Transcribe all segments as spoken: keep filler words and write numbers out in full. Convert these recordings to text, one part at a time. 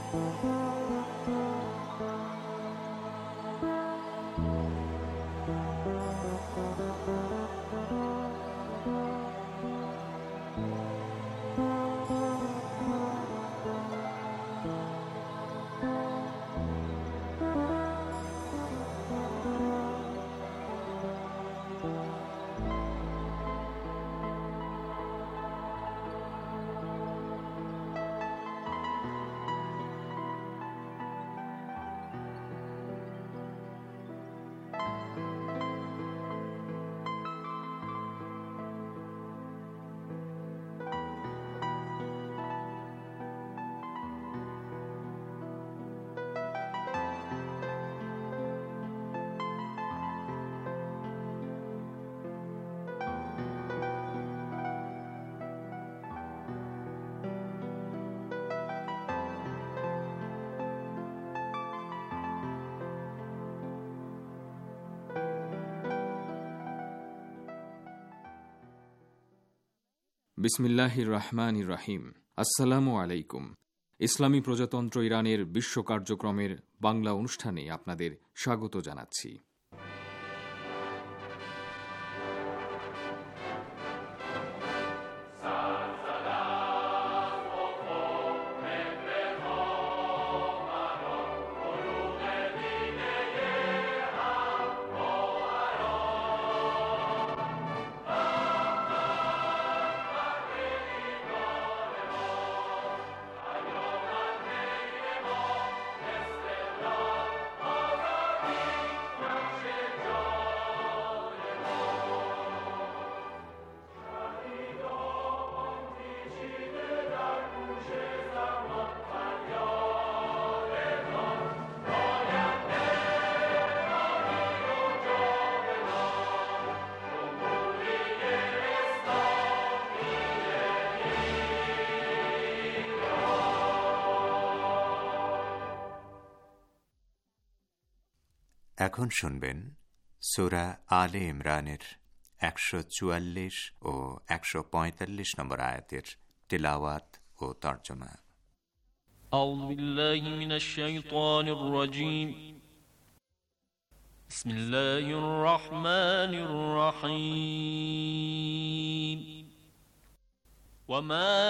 বিসমিল্লাহির রহমানির রহিম। আসসালামু আলাইকুম। ইসলামী প্রজাতন্ত্র ইরানের বিশ্ব কার্যক্রমের বাংলা অনুষ্ঠানে আপনাদের স্বাগত জানাচ্ছি। এখন শুনবেন সূরা আলে ইমরানের একশো চুয়াল্লিশ ও একশো পঁয়তাল্লিশ নম্বর আয়াতের তিলাওয়াত ও তর্জমা। আউযু বিল্লাহি মিনাশ শাইতানির রাজীম। বিসমিল্লাহির রহমানির রহিম। ওয়ামা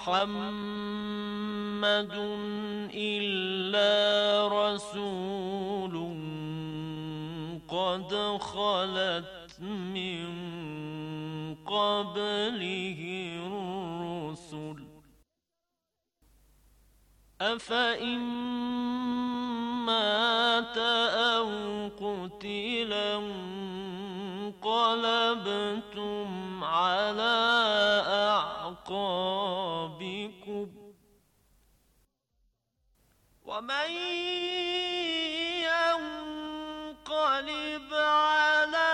মুহাম্মাদুন ইল্লা রাসূলুন قد خلت من قبله الرسل أفإن مات أو قتل انقلبتم على أعقابكم ومن ينقلب على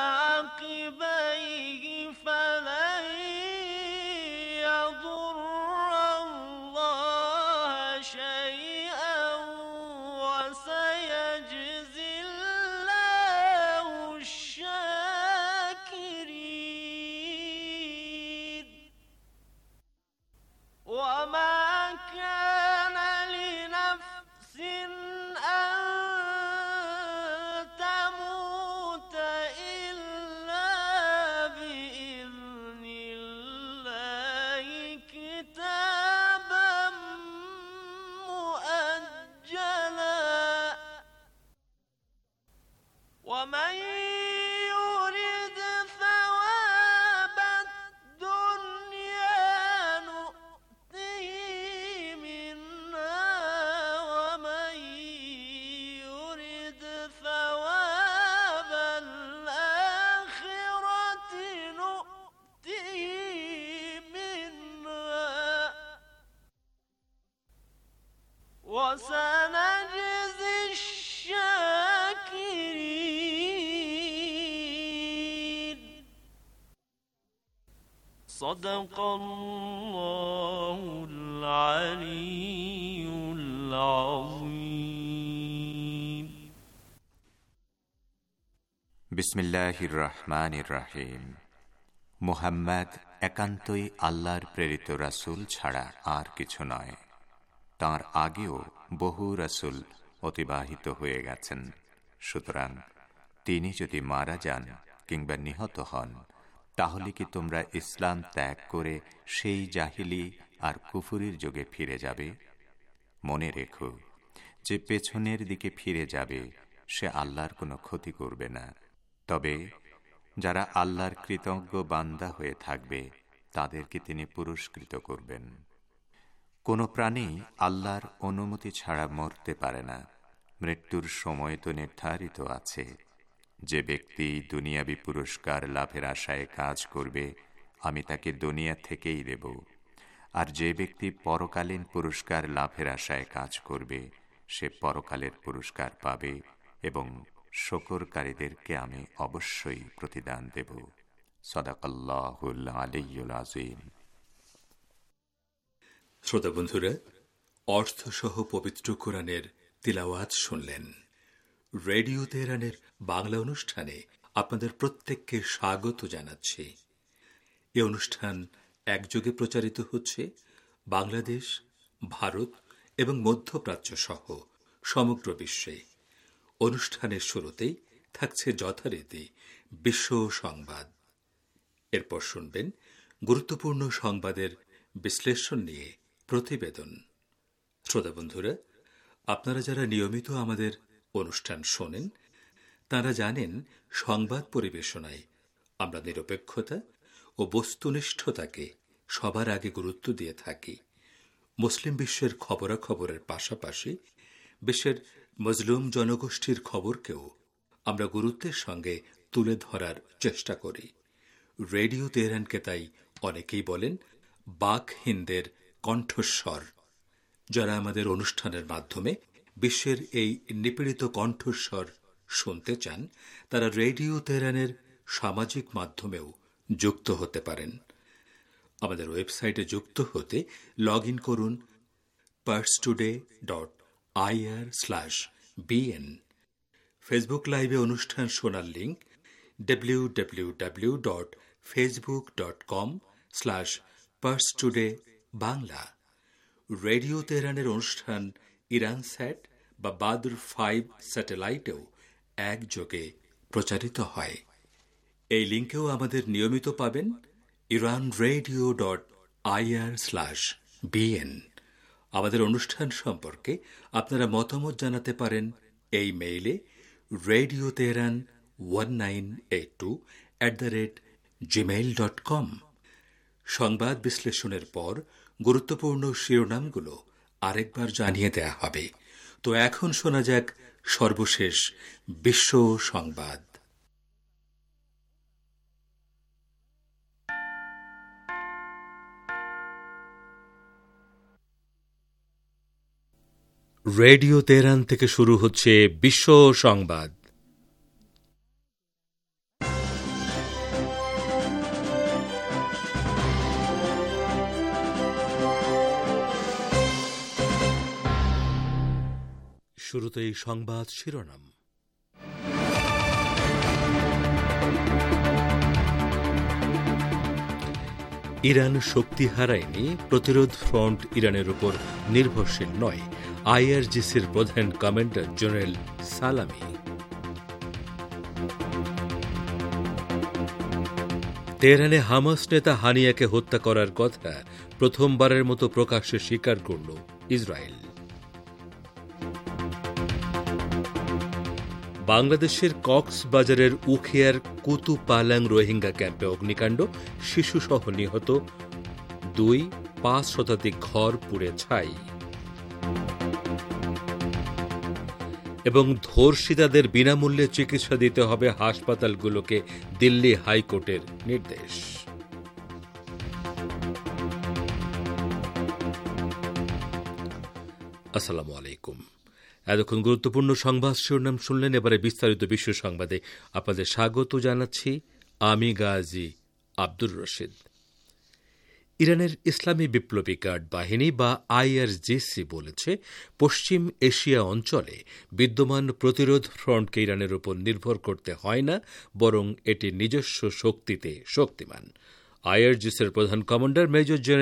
عقبيه فلن يضر الله شيئا وسيجزي الله الشاكرين. وما كان لنفس أن تموت إلا بإذن الله كتابا مؤجلا. ومن يرد ثواب الدنيا نؤته منها ومن يرد ثواب الآخرة نؤته منها وسنجزي الشاكرين. صدق الله العلي العظيم. বিসমিল্লাহির রহমানির রহিম। মুহাম্মদ একান্তই আল্লাহর প্রেরিত রাসূল ছাড়া আর কিছু নয়। তাঁর আগেও বহু রাসূল অতিবাহিত হয়ে গেছেন। সুতরাং তিনি যদি মারা যান কিংবা নিহত হন, তাহলে কি তোমরা ইসলাম ত্যাগ করে সেই জাহিলি আর কুফরির যুগে ফিরে যাবে? মনে রেখো, যে পেছনের দিকে ফিরে যাবে সে আল্লাহর কোনো ক্ষতি করবে না। তবে যারা আল্লাহর কৃতজ্ঞ বান্দা হয়ে থাকবে তাদেরকে তিনি পুরস্কৃত করবেন। কোনো প্রাণী আল্লাহর অনুমতি ছাড়া মরতে পারে না। মৃত্যুর সময় তো নির্ধারিত আছে। যে ব্যক্তি দুনিয়াবি পুরস্কার লাভের আশায় কাজ করবে, আমি তাকে দুনিয়া থেকেই দেব। আর যে ব্যক্তি পরকালীন পুরস্কার লাভের আশায় কাজ করবে, সে পরকালের পুরস্কার পাবে এবং শকরকারীদেরকে আমি অবশ্যই প্রতিদান দেব। সাদাকাল্লাহুল আলিয়্যুল আযীম। শ্রোতা বন্ধুরা, অর্থসহ পবিত্র কোরআনের তিলাওয়াত শুনলেন। রেডিও তেহরানের বাংলা অনুষ্ঠানে আপনাদের প্রত্যেককে স্বাগত জানাচ্ছি। এ অনুষ্ঠান একযোগে প্রচারিত হচ্ছে বাংলাদেশ, ভারত এবং মধ্যপ্রাচ্য সহ সমগ্র বিশ্বে। অনুষ্ঠানের শুরুতেই থাকছে যথারীতি বিশ্ব সংবাদ। এরপর শুনবেন গুরুত্বপূর্ণ সংবাদের বিশ্লেষণ নিয়ে প্রতিবেদন। শ্রোতা বন্ধুরা, আপনারা যারা নিয়মিত আমাদের অনুষ্ঠান শোনেন তারা জানেন, সংবাদ পরিবেশনায় আমরা নিরপেক্ষতা ও বস্তুনিষ্ঠতাকে সবার আগে গুরুত্ব দিয়ে থাকি। মুসলিম বিশ্বের খবরাখবরের পাশাপাশি বিশ্বের মজলুম জনগোষ্ঠীর খবরকেও আমরা গুরুত্বের সঙ্গে তুলে ধরার চেষ্টা করি। রেডিও তেহরানকে তাই অনেকেই বলেন বাক হিন্দের কণ্ঠস্বর। যারা আমাদের অনুষ্ঠানের মাধ্যমে বিশ্বের এই নিপীড়িত কণ্ঠস্বর শুনতে চান, তারা রেডিও তেহরানের সামাজিক মাধ্যমেও যুক্ত হতে পারেন। আমাদের ওয়েবসাইটে যুক্ত হতে লগ ইন করুন Pars Today dot IR slash BN. Facebook লাইভে অনুষ্ঠান শোনার link W W W dot Facebook dot com slash Pars Today Bangla. Radio তেহরানের অনুষ্ঠান ইরান স্যাট বা বাদর ফাইভ স্যাটেলাইটেও একযোগে প্রচারিত হয়। এই লিঙ্কেও আমাদের নিয়মিত পাবেন Iran radio dot IR slash BN. আমাদের অনুষ্ঠান সম্পর্কে আপনারা মতামত জানাতে পারেন এই মেইলে radio Tehran one nine eight two at the rate Gmail dot com. সংবাদ বিশ্লেষণের পর গুরুত্বপূর্ণ শিরোনামগুলো আরেকবার জানিয়ে দেয়া হবে। তো এখন শোনা যাক সর্বশেষ বিশ্ব সংবাদ। রেডিও তেহরান থেকে শুরু হচ্ছে বিশ্ব সংবাদ। শুরুতেই সংবাদ শিরোনাম। ইরান শক্তি হারায়নি, প্রতিরোধ ফ্রন্ট ইরানের উপর নির্ভরশীল নয়, আইআরজিসির প্রধান কমান্ডার জেনারেল সালামি। তেহরানে হামাস নেতা হানিয়াকে হত্যা করার কথা প্রথমবারের মতো প্রকাশ্যে স্বীকার করল ইসরায়েল। বাংলাদেশের কক্সবাজারের উখিয়ার কুতুপালাং রোহিঙ্গা ক্যাম্পে অগ্নিকাণ্ড, শিশুসহ নিহত দুই, পাঁচ শতাধিক ঘর পুড়ে ছাই। এবং ধর্ষিতাদের বিনামূল্যে চিকিৎসা দিতে হবে হাসপাতালগুলোকে, দিল্লি হাইকোর্টের নির্দেশ। আসসালামু আলাইকুম। এতক্ষণ গুরুত্বপূর্ণ সংবাদ শিরোনাম শুনলেন। এবারে বিস্তারিত বিশ্ব সংবাদে আপনাদের স্বাগত জানাচ্ছি আমি গাজী আব্দুর রশিদ। ইরানের ইসলামী বিপ্লবী গার্ড বাহিনী বা আইআরজিসি বলেছে, পশ্চিম এশিয়া অঞ্চলে বিদ্যমান প্রতিরোধ ফ্রন্টকে ইরানের উপর নির্ভর করতে হয় না, বরং এটি নিজস্ব শক্তিতে শক্তিমান। আইআরজিসির প্রধান কমান্ডার মেজর জেনারেল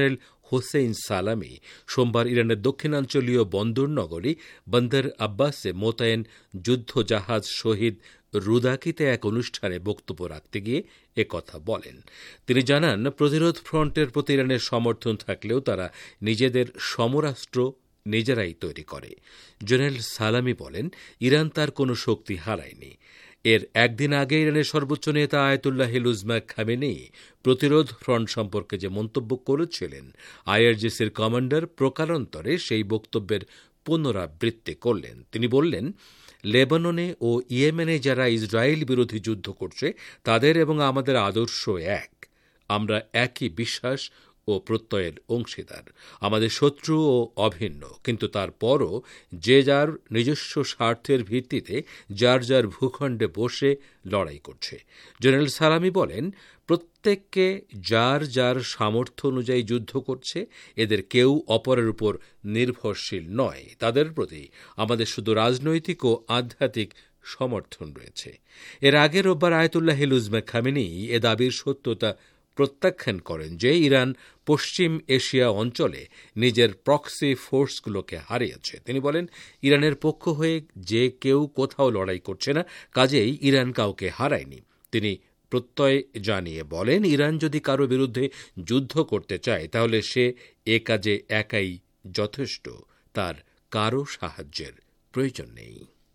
হোসেইন সালামি সোমবার ইরানের দক্ষিণাঞ্চলীয় বন্দর নগরী বন্দর আব্বাসে মোতায়েন যুদ্ধ জাহাজ শহীদ রুদাকিতে এক অনুষ্ঠানে বক্তব্য রাখতে গিয়ে একথা বলেন। তিনি জানান, প্রতিরোধ ফ্রন্টের প্রতি ইরানের সমর্থন থাকলেও তারা নিজেদের সমরাস্ত্র নিজেরাই তৈরি করে। জেনারেল সালামি বলেন, ইরান তার কোনো শক্তি হারায়নি। এর একদিন আগে ইরানের সর্বোচ্চ নেতা আয়াতুল্লাহ উজমা খামেনি প্রতিরোধ ফ্রন্ট সম্পর্কে যে মন্তব্য করেছিলেন, আইআরজিসির কমান্ডার প্রকারান্তরে সেই বক্তব্যের পুনরাবৃত্তি করলেন। তিনি বললেন, লেবাননে ও ইয়েমেনে যারা ইসরায়েল বিরোধী যুদ্ধ করছে তাদের এবং আমাদের আদর্শ এক। আমরা একই বিশ্বাস ও প্রত্যয়ের অংশীদার। আমাদের শত্রু ও অভিন্ন, কিন্তু তারপরও যে যার নিজস্ব স্বার্থের ভিত্তিতে যার যার ভূখণ্ডে বসে লড়াই করছে। জেনারেল সালামি বলেন, প্রত্যেককে যার যার সামর্থ্য অনুযায়ী যুদ্ধ করছে। এদের কেউ অপরের উপর নির্ভরশীল নয়। তাদের প্রতি আমাদের শুধু রাজনৈতিক ও আধ্যাত্মিক সমর্থন রয়েছে। এর আগে রোববার আয়াতুল্লাহ উজমা খামেনি এ দাবির সত্যতা প্রত্যাখ্যান করেন যে ইরান পশ্চিম এশিয়া অঞ্চলে নিজের প্রক্সি ফোর্সগুলোকে হারিয়েছে। তিনি বলেন, ইরানের পক্ষ হয়ে যে কেউ কোথাও লড়াই করছে না, কাজেই ইরান কাউকে হারায়নি। তিনি প্রত্যয় জানিয়ে বলেন, ইরান যদি কারো বিরুদ্ধে যুদ্ধ করতে চায় তাহলে সে এ কাজে একাই যথেষ্ট, তার কারো সাহায্যের প্রয়োজন নেই।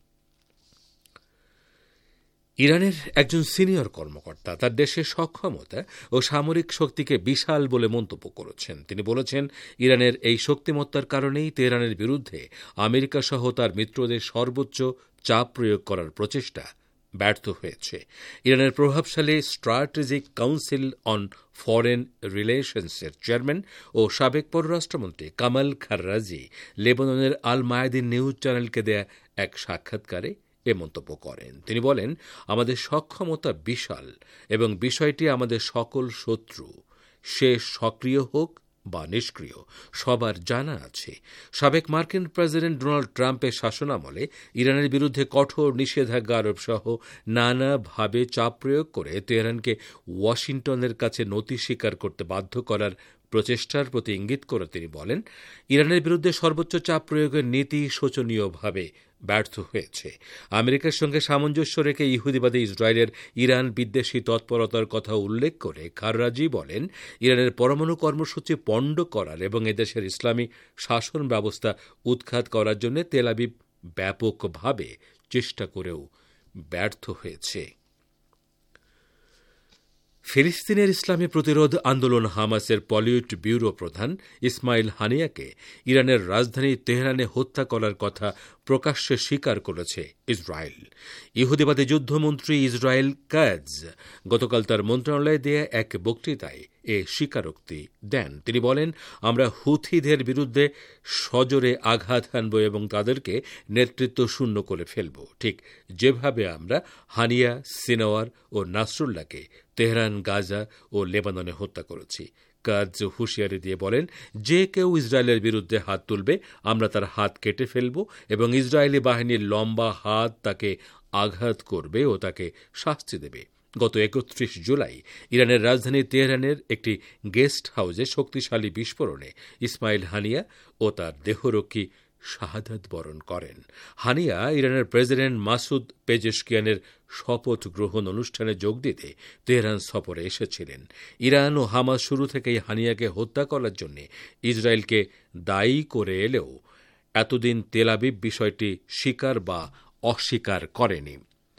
ইরানের একজন সিনিয়র কর্মকর্তা তার দেশের সক্ষমতা ও সামরিক শক্তিকে বিশাল বলে মন্তব্য করেছেন। তিনি বলেছেন, ইরানের এই শক্তিমত্তার কারণেই তেহরানের বিরুদ্ধে আমেরিকা সহ তার মিত্রদের সর্বোচ্চ চাপ প্রয়োগ করার প্রচেষ্টা ব্যর্থ হয়েছে। ইরানের প্রভাবশালী স্ট্র্যাটেজিক কাউন্সিল অন ফরেন রিলেশনসের চেয়ারম্যান ও সাবেক পররাষ্ট্রমন্ত্রী কামাল খাররাজি লেবাননের আল মায়াদিন নিউজ চ্যানেলকে দেয়া এক সাক্ষাৎকারে এ মন্তব্য করেন। তিনি বলেন, আমাদের সক্ষমতা বিশাল এবং বিষয়টি আমাদের সকল শত্রু, সে সক্রিয় হোক বা নিষ্ক্রিয়, সবার জানা আছে। সাবেক মার্কিন প্রেসিডেন্ট ডোনাল্ড ট্রাম্পের শাসনামলে ইরানের বিরুদ্ধে কঠোর নিষেধাজ্ঞা আরোপ সহ নানাভাবে চাপ প্রয়োগ করে তেহরানকে ওয়াশিংটনের কাছে নতি স্বীকার করতে বাধ্য করার প্রচেষ্টার প্রতি ইঙ্গিত করে তিনি বলেন, ইরানের বিরুদ্ধে সর্বোচ্চ চাপ প্রয়োগের নীতি শোচনীয়ভাবে ব্যর্থ হয়েছে। আমেরিকার সঙ্গে সামঞ্জস্য রেখে ইহুদিবাদী ইসরায়েলের ইরান বিদ্বেষী তৎপরতার কথা উল্লেখ করে খাররাজি বলেন, ইরানের পরমাণু কর্মসূচি পণ্ড করার এবং এদেশের ইসলামী শাসন ব্যবস্থা উৎখাত করার জন্য তেল আবিব ব্যাপকভাবে চেষ্টা করেও ব্যর্থ হয়েছে। ফিলিস্তিনের ইসলামী প্রতিরোধ আন্দোলন হামাসের পলিট ব্যুরো প্রধান ইসমাইল হানিয়াকে ইরানের রাজধানী তেহরানে হত্যা করার কথা প্রকাশ্যে স্বীকার করেছে ইসরায়েল। ইহুদিবাদী যুদ্ধমন্ত্রী ইসরায়েল কাজ গতকাল তার মন্ত্রণালয়ে দেয়া এক বক্তৃতায় এ স্বীকারোক্তি দেন। তিনি বলেন, আমরা হুথিদের বিরুদ্ধে সজোরে আঘাত হানব এবং তাদেরকে নেতৃত্ব শূন্য করে ফেলব, ঠিক যেভাবে আমরা হানিয়া, সিনোয়ার ও নাসরুল্লাহকে তেহরান, গাজা ও লেবাননে হত্যা করেছি। কাজ হুঁশিয়ারি দিয়ে বলেন, যে কেউ ইসরায়েলের বিরুদ্ধে হাত তুলবে আমরা তার হাত কেটে ফেলব এবং ইসরায়েলি বাহিনীর লম্বা হাত তাকে আঘাত করবে ও তাকে শাস্তি দেবে। গত একত্রিশ জুলাই ইরানের রাজধানী তেহরানের একটি গেস্ট হাউসে শক্তিশালী বিস্ফোরণে ইসমাইল হানিয়া ও তার দেহরক্ষী শাহাদাত বরণ করেন। হানিয়া ইরানের প্রেসিডেন্ট মাসুদ পেজেশকিয়ানের শপথ গ্রহণ অনুষ্ঠানে যোগ দিতে তেহরান সফরে এসেছিলেন। ইরান ও হামাস শুরু থেকেই হানিয়াকে হত্যা করার জন্য ইসরায়েলকে দায়ী করে এলেও এতদিন তেল আবিব বিষয়টি স্বীকার বা অস্বীকার করেনি।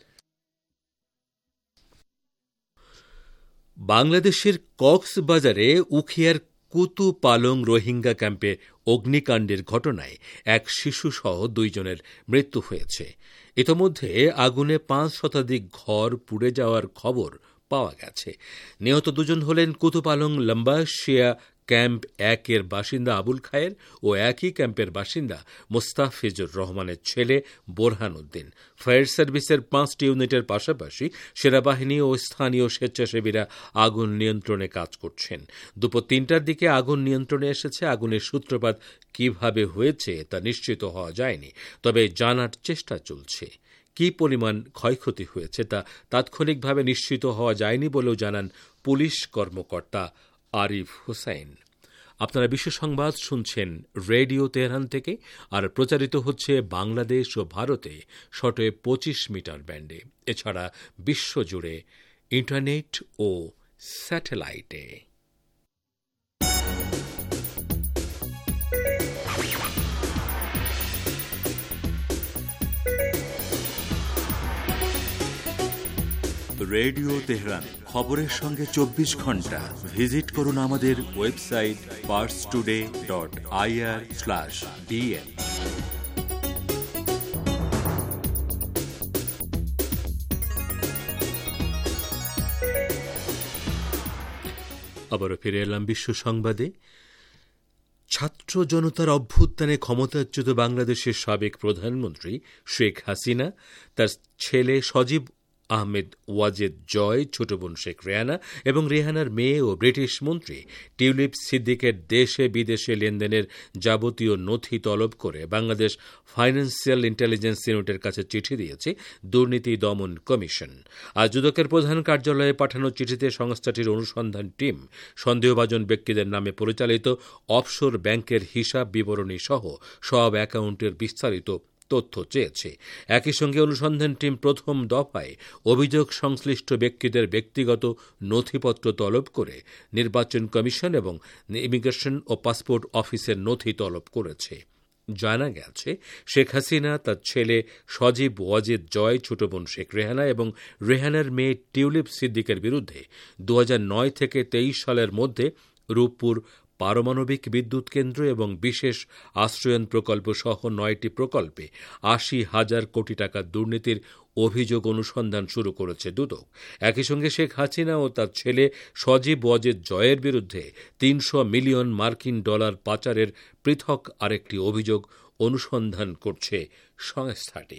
বাংলাদেশের কক্সবাজারে উখিয়ার কুতু পালং রোহিঙ্গা ক্যাম্পে অগ্নিকাণ্ডের ঘটনায় এক শিশুসহ দুইজনের মৃত্যু হয়েছে। ইতোমধ্যে আগুনে পাঁচ শতাধিক ঘর পুড়ে যাওয়ার খবর পাওয়া গেছে। নিহত দুজন হলেন কুতুপালং লম্বাশিয়া ক্যাম্প একের বাসিন্দা আবুল খায়ের ও একই ক্যাম্পের বাসিন্দা মোস্তাফিজুর রহমানের ছেলে বোরহান উদ্দিন। ফায়ার সার্ভিসের পাঁচটি ইউনিটের পাশাপাশি সেনাবাহিনী ও স্থানীয় স্বেচ্ছাসেবীরা আগুন নিয়ন্ত্রণে কাজ করছেন। দুপুর তিনটার দিকে আগুন নিয়ন্ত্রণে এসেছে। আগুনের সূত্রপাত কিভাবে হয়েছে তা নিশ্চিত হওয়া যায়নি, তবে জানার চেষ্টা চলছে। কি পরিমাণ ক্ষয়ক্ষতি হয়েছে তা তাৎক্ষণিকভাবে নিশ্চিত হওয়া যায়নি বলেও জানান পুলিশ কর্মকর্তা আরিফ হোসেন। আপনারা বিশ্ব সংবাদ শুনছেন রেডিও তেহরান থেকে, আর প্রচারিত হচ্ছে বাংলাদেশ ও ভারতে শর্টওয়েভ পঁচিশ মিটার ব্যান্ডে, এছাড়া বিশ্বজুড়ে ইন্টারনেট ও স্যাটেলাইটে। রেডিও তেহরান, খবরের সঙ্গে চব্বিশ ঘন্টা। ভিজিট করুন আমাদের website Pars Today dot IR slash DN. আবারও ফিরে এলাম বিশ্ব সংবাদে। ছাত্র জনতার অভ্যুত্থানে ক্ষমতাচ্যুত বাংলাদেশের সাবেক প্রধানমন্ত্রী শেখ হাসিনা, তার ছেলে সজীব আহমেদ ওয়াজেদ জয়, ছোট বোন শেখ রেহানা এবং রেহানার মেয়ে ও ব্রিটিশ মন্ত্রী টিউলিপ সিদ্দিকের দেশে বিদেশে লেনদেনের যাবতীয় নথি তলব করে বাংলাদেশ ফাইন্যান্সিয়াল ইন্টেলিজেন্স ইউনিটের কাছে চিঠি দিয়েছে দুর্নীতি দমন কমিশন। আজ দুদকের প্রধান কার্যালয়ে পাঠানো চিঠিতে সংস্থাটির অনুসন্ধান টিম সন্দেহভাজন ব্যক্তিদের নামে পরিচালিত অফশোর ব্যাংকের হিসাব বিবরণী সহ সব অ্যাকাউন্টের বিস্তারিত তথ্য চেয়েছে। একই সঙ্গে অনুসন্ধান টিম প্রথম দফায় অভিযোগ সংশ্লিষ্ট ব্যক্তিদের ব্যক্তিগত নথিপত্র তলব করে নির্বাচন কমিশন এবং ইমিগ্রেশন ও পাসপোর্ট অফিসের নথি তলব করেছে। জানা গেছে, শেখ হাসিনা, তার ছেলে সজীব ওয়াজেদ জয়, ছোট বোন শেখ রেহানা এবং রেহানার মেয়ে টিউলিপ সিদ্দিকের বিরুদ্ধে দু হাজার নয় থেকে তেইশ সালের মধ্যে রূপপুর পারমাণবিক বিদ্যুৎ কেন্দ্র এবং বিশেষ আশ্রয়ন প্রকল্প সহ নয়টি প্রকল্পে আশি হাজার কোটি টাকার দুর্নীতির অভিযোগ অনুসন্ধান শুরু করেছে দুদক। একই সঙ্গে শেখ হাসিনা ও তার ছেলে সজীব ওয়াজেদ জয়ের বিরুদ্ধে তিনশো মিলিয়ন মার্কিন ডলার পাচারের পৃথক আরেকটি অভিযোগ অনুসন্ধান করছে সংস্থাটি।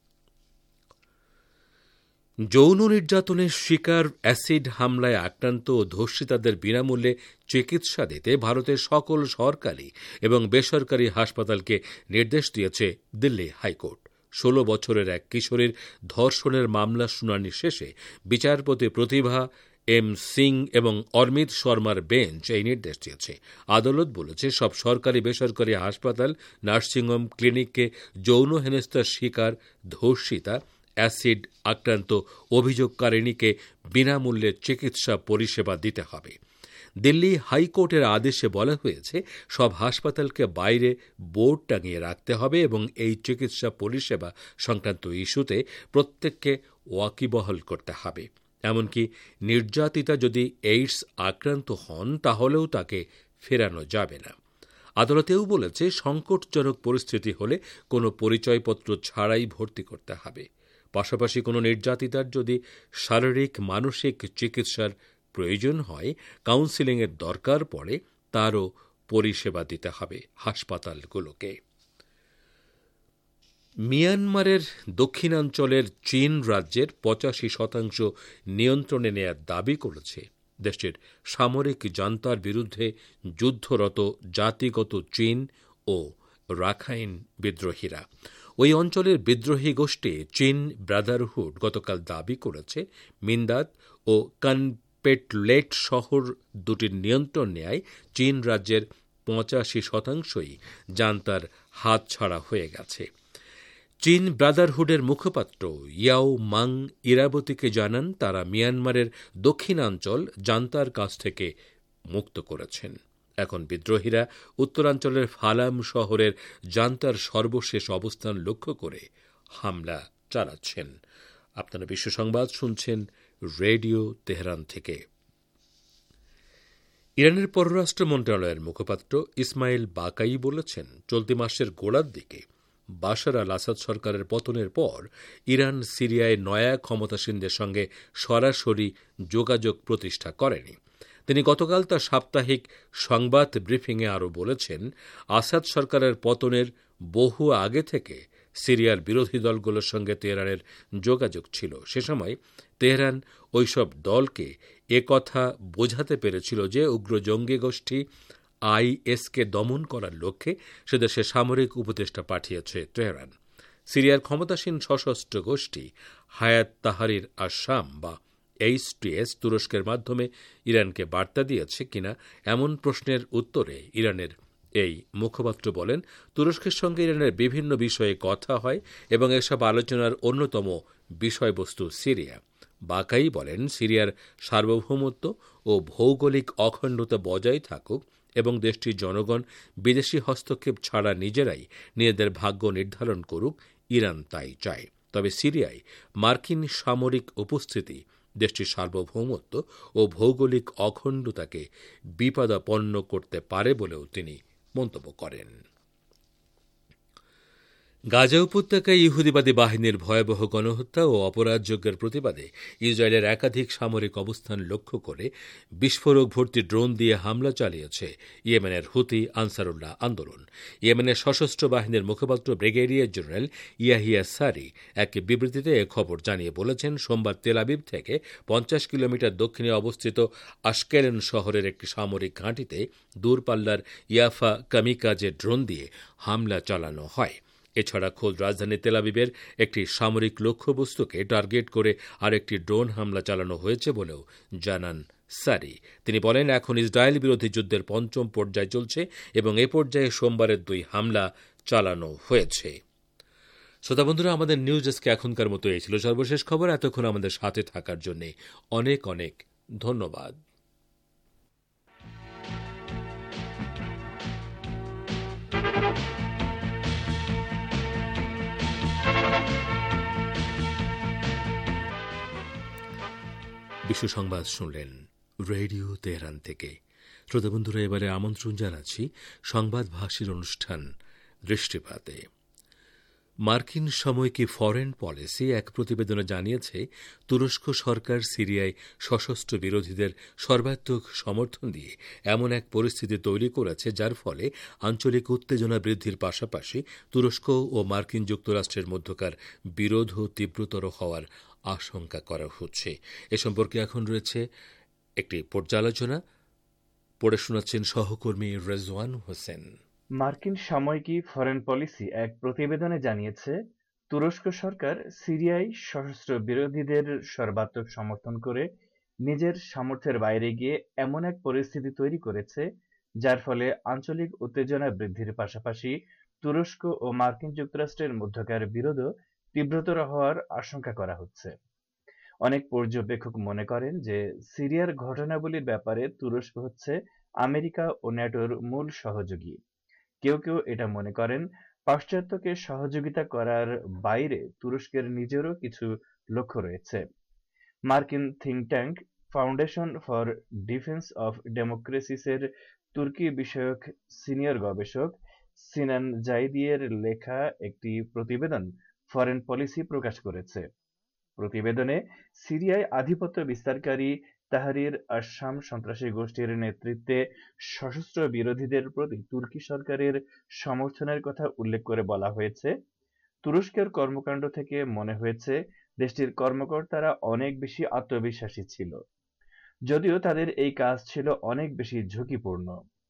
যৌন নির্যাতনের শিকার, অ্যাসিড হামলায় আক্রান্ত ও ধর্ষিতাদের বিনামূল্যে চিকিৎসা দিতে ভারতের সকল সরকারি এবং বেসরকারি হাসপাতালকে নির্দেশ দিয়েছে দিল্লি হাইকোর্ট। ষোলো বছরের এক কিশোরীর ধর্ষণের মামলা শুনানি শেষে বিচারপতি প্রতিভা এম সিং এবং অরমিত শর্মার বেঞ্চ এই নির্দেশ দিয়েছে। আদালত বলেছে, সব সরকারি বেসরকারি হাসপাতাল, নার্সিংহোম, ক্লিনিককে যৌন হেনস্থার শিকার, ধর্ষিতা, অ্যাসিড আক্রান্ত অভিযোগকারিণীকে বিনামূল্যে চিকিৎসা পরিষেবা দিতে হবে। দিল্লি হাইকোর্টের আদেশে বলা হয়েছে, সব হাসপাতালকে বাইরে বোর্ড টাঙিয়ে রাখতে হবে এবং এই চিকিৎসা পরিষেবা সংক্রান্ত ইস্যুতে প্রত্যেককে ওয়াকিবহাল করতে হবে। এমনকি নির্যাতিতা যদি এইডস আক্রান্ত হন তাহলেও তাকে ফেরানো যাবে না। আদালতেও বলেছে, সংকটজনক পরিস্থিতি হলে কোনো পরিচয়পত্র ছাড়াই ভর্তি করতে হবে। পাশাপাশি কোনো নির্যাতিতার যদি শারীরিক মানসিক চিকিৎসার প্রয়োজন হয়, কাউন্সেলিংয়ের দরকার পড়ে, তারও পরিষেবা দিতে হবে হাসপাতালগুলোকে। মিয়ানমারের দক্ষিণাঞ্চলের চীন রাজ্যের পঁচাশি শতাংশ নিয়ন্ত্রণে নেয়ার দাবি করেছে দেশটির সামরিক জান্তার বিরুদ্ধে যুদ্ধরত জাতিগত চীন ও রাখাইন বিদ্রোহীরা। ওই অঞ্চলের বিদ্রোহী গোষ্ঠী চীন ব্রাদারহুড গতকাল দাবি করেছে, মিন্দাত ও কানপেটলেট শহর দুটির নিয়ন্ত্রণ নেয় চীন রাজ্যের পঁচাশি শতাংশই জান্তার হাতছাড়া হয়ে গেছে। চীন ব্রাদারহুডের মুখপাত্র ইয়াও মাং ইরাবতীকে জানান, তারা মিয়ানমারের দক্ষিণাঞ্চল জান্তার কাছ থেকে মুক্ত করেছেন। এখন বিদ্রোহীরা উত্তরাঞ্চলের ফালাম শহরের জান্তার সর্বশেষ অবস্থান লক্ষ্য করে হামলা চালাচ্ছেন। আপনারা বিশ্ব সংবাদ শুনছেন রেডিও তেহরান থেকে। ইরানের পররাষ্ট্র মন্ত্রণালয়ের মুখপাত্র ইসমাইল বাকাই বলেছেন, চলতি মাসের গোড়ার দিকে বাশার আল আসাদ সরকারের পতনের পর ইরান সিরিয়ায় নয়া ক্ষমতাসীনদের সঙ্গে সরাসরি যোগাযোগ প্রতিষ্ঠা করেনি। তিনি গতকাল তার সাপ্তাহিক সংবাদ ব্রিফিংয়ে আরও বলেছেন, আসাদ সরকারের পতনের বহু আগে থেকে সিরিয়ার বিরোধী দলগুলোর সঙ্গে তেহরানের যোগাযোগ ছিল। সে সময় তেহরান ওইসব দলকে একথা বোঝাতে পেরেছিল যে উগ্র জঙ্গি গোষ্ঠী আইএসকে দমন করার লক্ষ্যে সেদেশে সামরিক উপদেষ্টা পাঠিয়েছে তেহরান। সিরিয়ার ক্ষমতাসীন সশস্ত্র গোষ্ঠী হায়াত তাহরির আশ-শাম বা এইচ টি এস তুরস্কের মাধ্যমে ইরানকে বার্তা দিয়েছে কিনা এমন প্রশ্নের উত্তরে ইরানের এই মুখপাত্র বলেন, তুরস্কের সঙ্গে ইরানের বিভিন্ন বিষয়ে কথা হয় এবং এসব আলোচনার অন্যতম বিষয়বস্তু সিরিয়া। বাকাই বলেন, সিরিয়ার সার্বভৌমত্ব ও ভৌগোলিক অখণ্ডতা বজায় থাকুক এবং দেশটির জনগণ বিদেশি হস্তক্ষেপ ছাড়া নিজেরাই নিজেদের ভাগ্য নির্ধারণ করুক, ইরান তাই চায়। তবে সিরিয়ায় মার্কিন সামরিক উপস্থিতি দেশটির সার্বভৌমত্ব ও ভৌগোলিক অখণ্ডতাকে বিপদাপন্ন করতে পারে বলেও তিনি মন্তব্য করেন। গাজা উপত্যকায় ইহুদিবাদী বাহিনীর ভয়াবহ গণহত্যা ও অপরাধযজ্ঞের প্রতিবাদে ইসরায়েলের একাধিক সামরিক অবস্থান লক্ষ্য করে বিস্ফোরক ভর্তি ড্রোন দিয়ে হামলা চালিয়েছে ইয়েমেনের হুতি আনসারুল্লাহ আন্দোলন। ইয়েমেনের সশস্ত্র বাহিনীর মুখপাত্র ব্রিগেডিয়ার জেনারেল ইয়াহিয়া সারি এক বিবৃতিতে এ খবর জানিয়ে বলেছেন, সোমবার তেল আবিব থেকে পঞ্চাশ কিলোমিটার দক্ষিণে অবস্থিত আশকেলন শহরের একটি সামরিক ঘাঁটিতে দূরপাল্লার ইয়াফা কামিকাজে ড্রোন দিয়ে হামলা চালানো হয়। এছাড়া খোদ রাজধানী তেল আবিবের একটি সামরিক লক্ষ্যবস্তুকে টার্গেট করে আরেকটি ড্রোন হামলা চালানো হয়েছে বলেও জানান সারি। তিনি বলেন, এখন ইসরায়েল বিরোধী যুদ্ধের পঞ্চম পর্যায় চলছে এবং এ পর্যায়ে সোমবারের দুই হামলা চালানো হয়েছে। শ্রোতা বন্ধুরা, আমাদের নিউজ ডেস্কে এখনকার মতো এই ছিল সর্বশেষ খবর। এতক্ষণ আমাদের সাথে থাকার জন্য অনেক অনেক ধন্যবাদ। বিশ্ব সংবাদ শুনলেন রেডিও তেহরান থেকে। শ্রোতা বন্ধুরা, এবারে আমন্ত্রণ জানাচ্ছি সংবাদ ভাষীর অনুষ্ঠান দৃষ্টিপাতে। মার্কিন সাময়িকী ফরেন পলিসি এক প্রতিবেদনে জানিয়েছে, তুরস্ক সরকার সিরিয়ায় সশস্ত্র বিরোধীদের সর্বাত্মক সমর্থন দিয়ে এমন এক পরিস্থিতি তৈরি করেছে যার ফলে আঞ্চলিক উত্তেজনা বৃদ্ধির পাশাপাশি তুরস্ক ও মার্কিন যুক্তরাষ্ট্রের মধ্যকার বিরোধও তীব্রতর হওয়ার আশঙ্কা করা হচ্ছে। এ সম্পর্কে এখন রয়েছে একটি পর্যালোচনা, পড়ে শোনাচ্ছেন সহকর্মী রেজওয়ান হোসেন। মার্কিন সাময়িকী ফরেন পলিসি এক প্রতিবেদনে জানিয়েছে, তুরস্ক সরকার সিরিয়ায় সশস্ত্র বিরোধীদের সর্বাত্মক সমর্থন করে নিজের সামর্থ্যের বাইরে গিয়ে এমন এক পরিস্থিতি তৈরি করেছে যার ফলে আঞ্চলিক উত্তেজনা বৃদ্ধির পাশাপাশি তুরস্ক ও মার্কিন যুক্তরাষ্ট্রের মধ্যকার বিরোধও তীব্রতর হওয়ার আশঙ্কা করা হচ্ছে। অনেক পর্যবেক্ষক মনে করেন যে সিরিয়ার ঘটনাবলীর ব্যাপারে তুরস্ক হচ্ছে আমেরিকা ও ন্যাটোর মূল সহযোগী। কেউ কেউ এটা মনে করেন পাশ্চাত্যকে সহযোগিতা করার বাইরে তুরস্কের নিজেরও কিছু লক্ষ্য রয়েছে। মার্কিন think tank Foundation for Defense of ডেমোক্রেসিসের তুর্কি বিষয়ক সিনিয়র গবেষক সিনান জাইদিয়ের লেখা একটি প্রতিবেদন ফরেন পলিসি প্রকাশ করেছে। প্রতিবেদনে সিরিয়ায় আধিপত্য বিস্তারকারী তাহরির আশ-শাম সন্ত্রাসী গোষ্ঠীর নেতৃত্বে সশস্ত্র বিরোধীদের প্রতি তুর্কি সরকারের সমর্থনের কথা উল্লেখ করে বলা হয়েছে, তুরস্কের কর্মকাণ্ড থেকে মনে হয়েছে দেশটির কর্মকর্তারা অনেক বেশি আত্মবিশ্বাসী ছিল, যদিও তাদের এই কাজ ছিল অনেক বেশি ঝুঁকিপূর্ণ।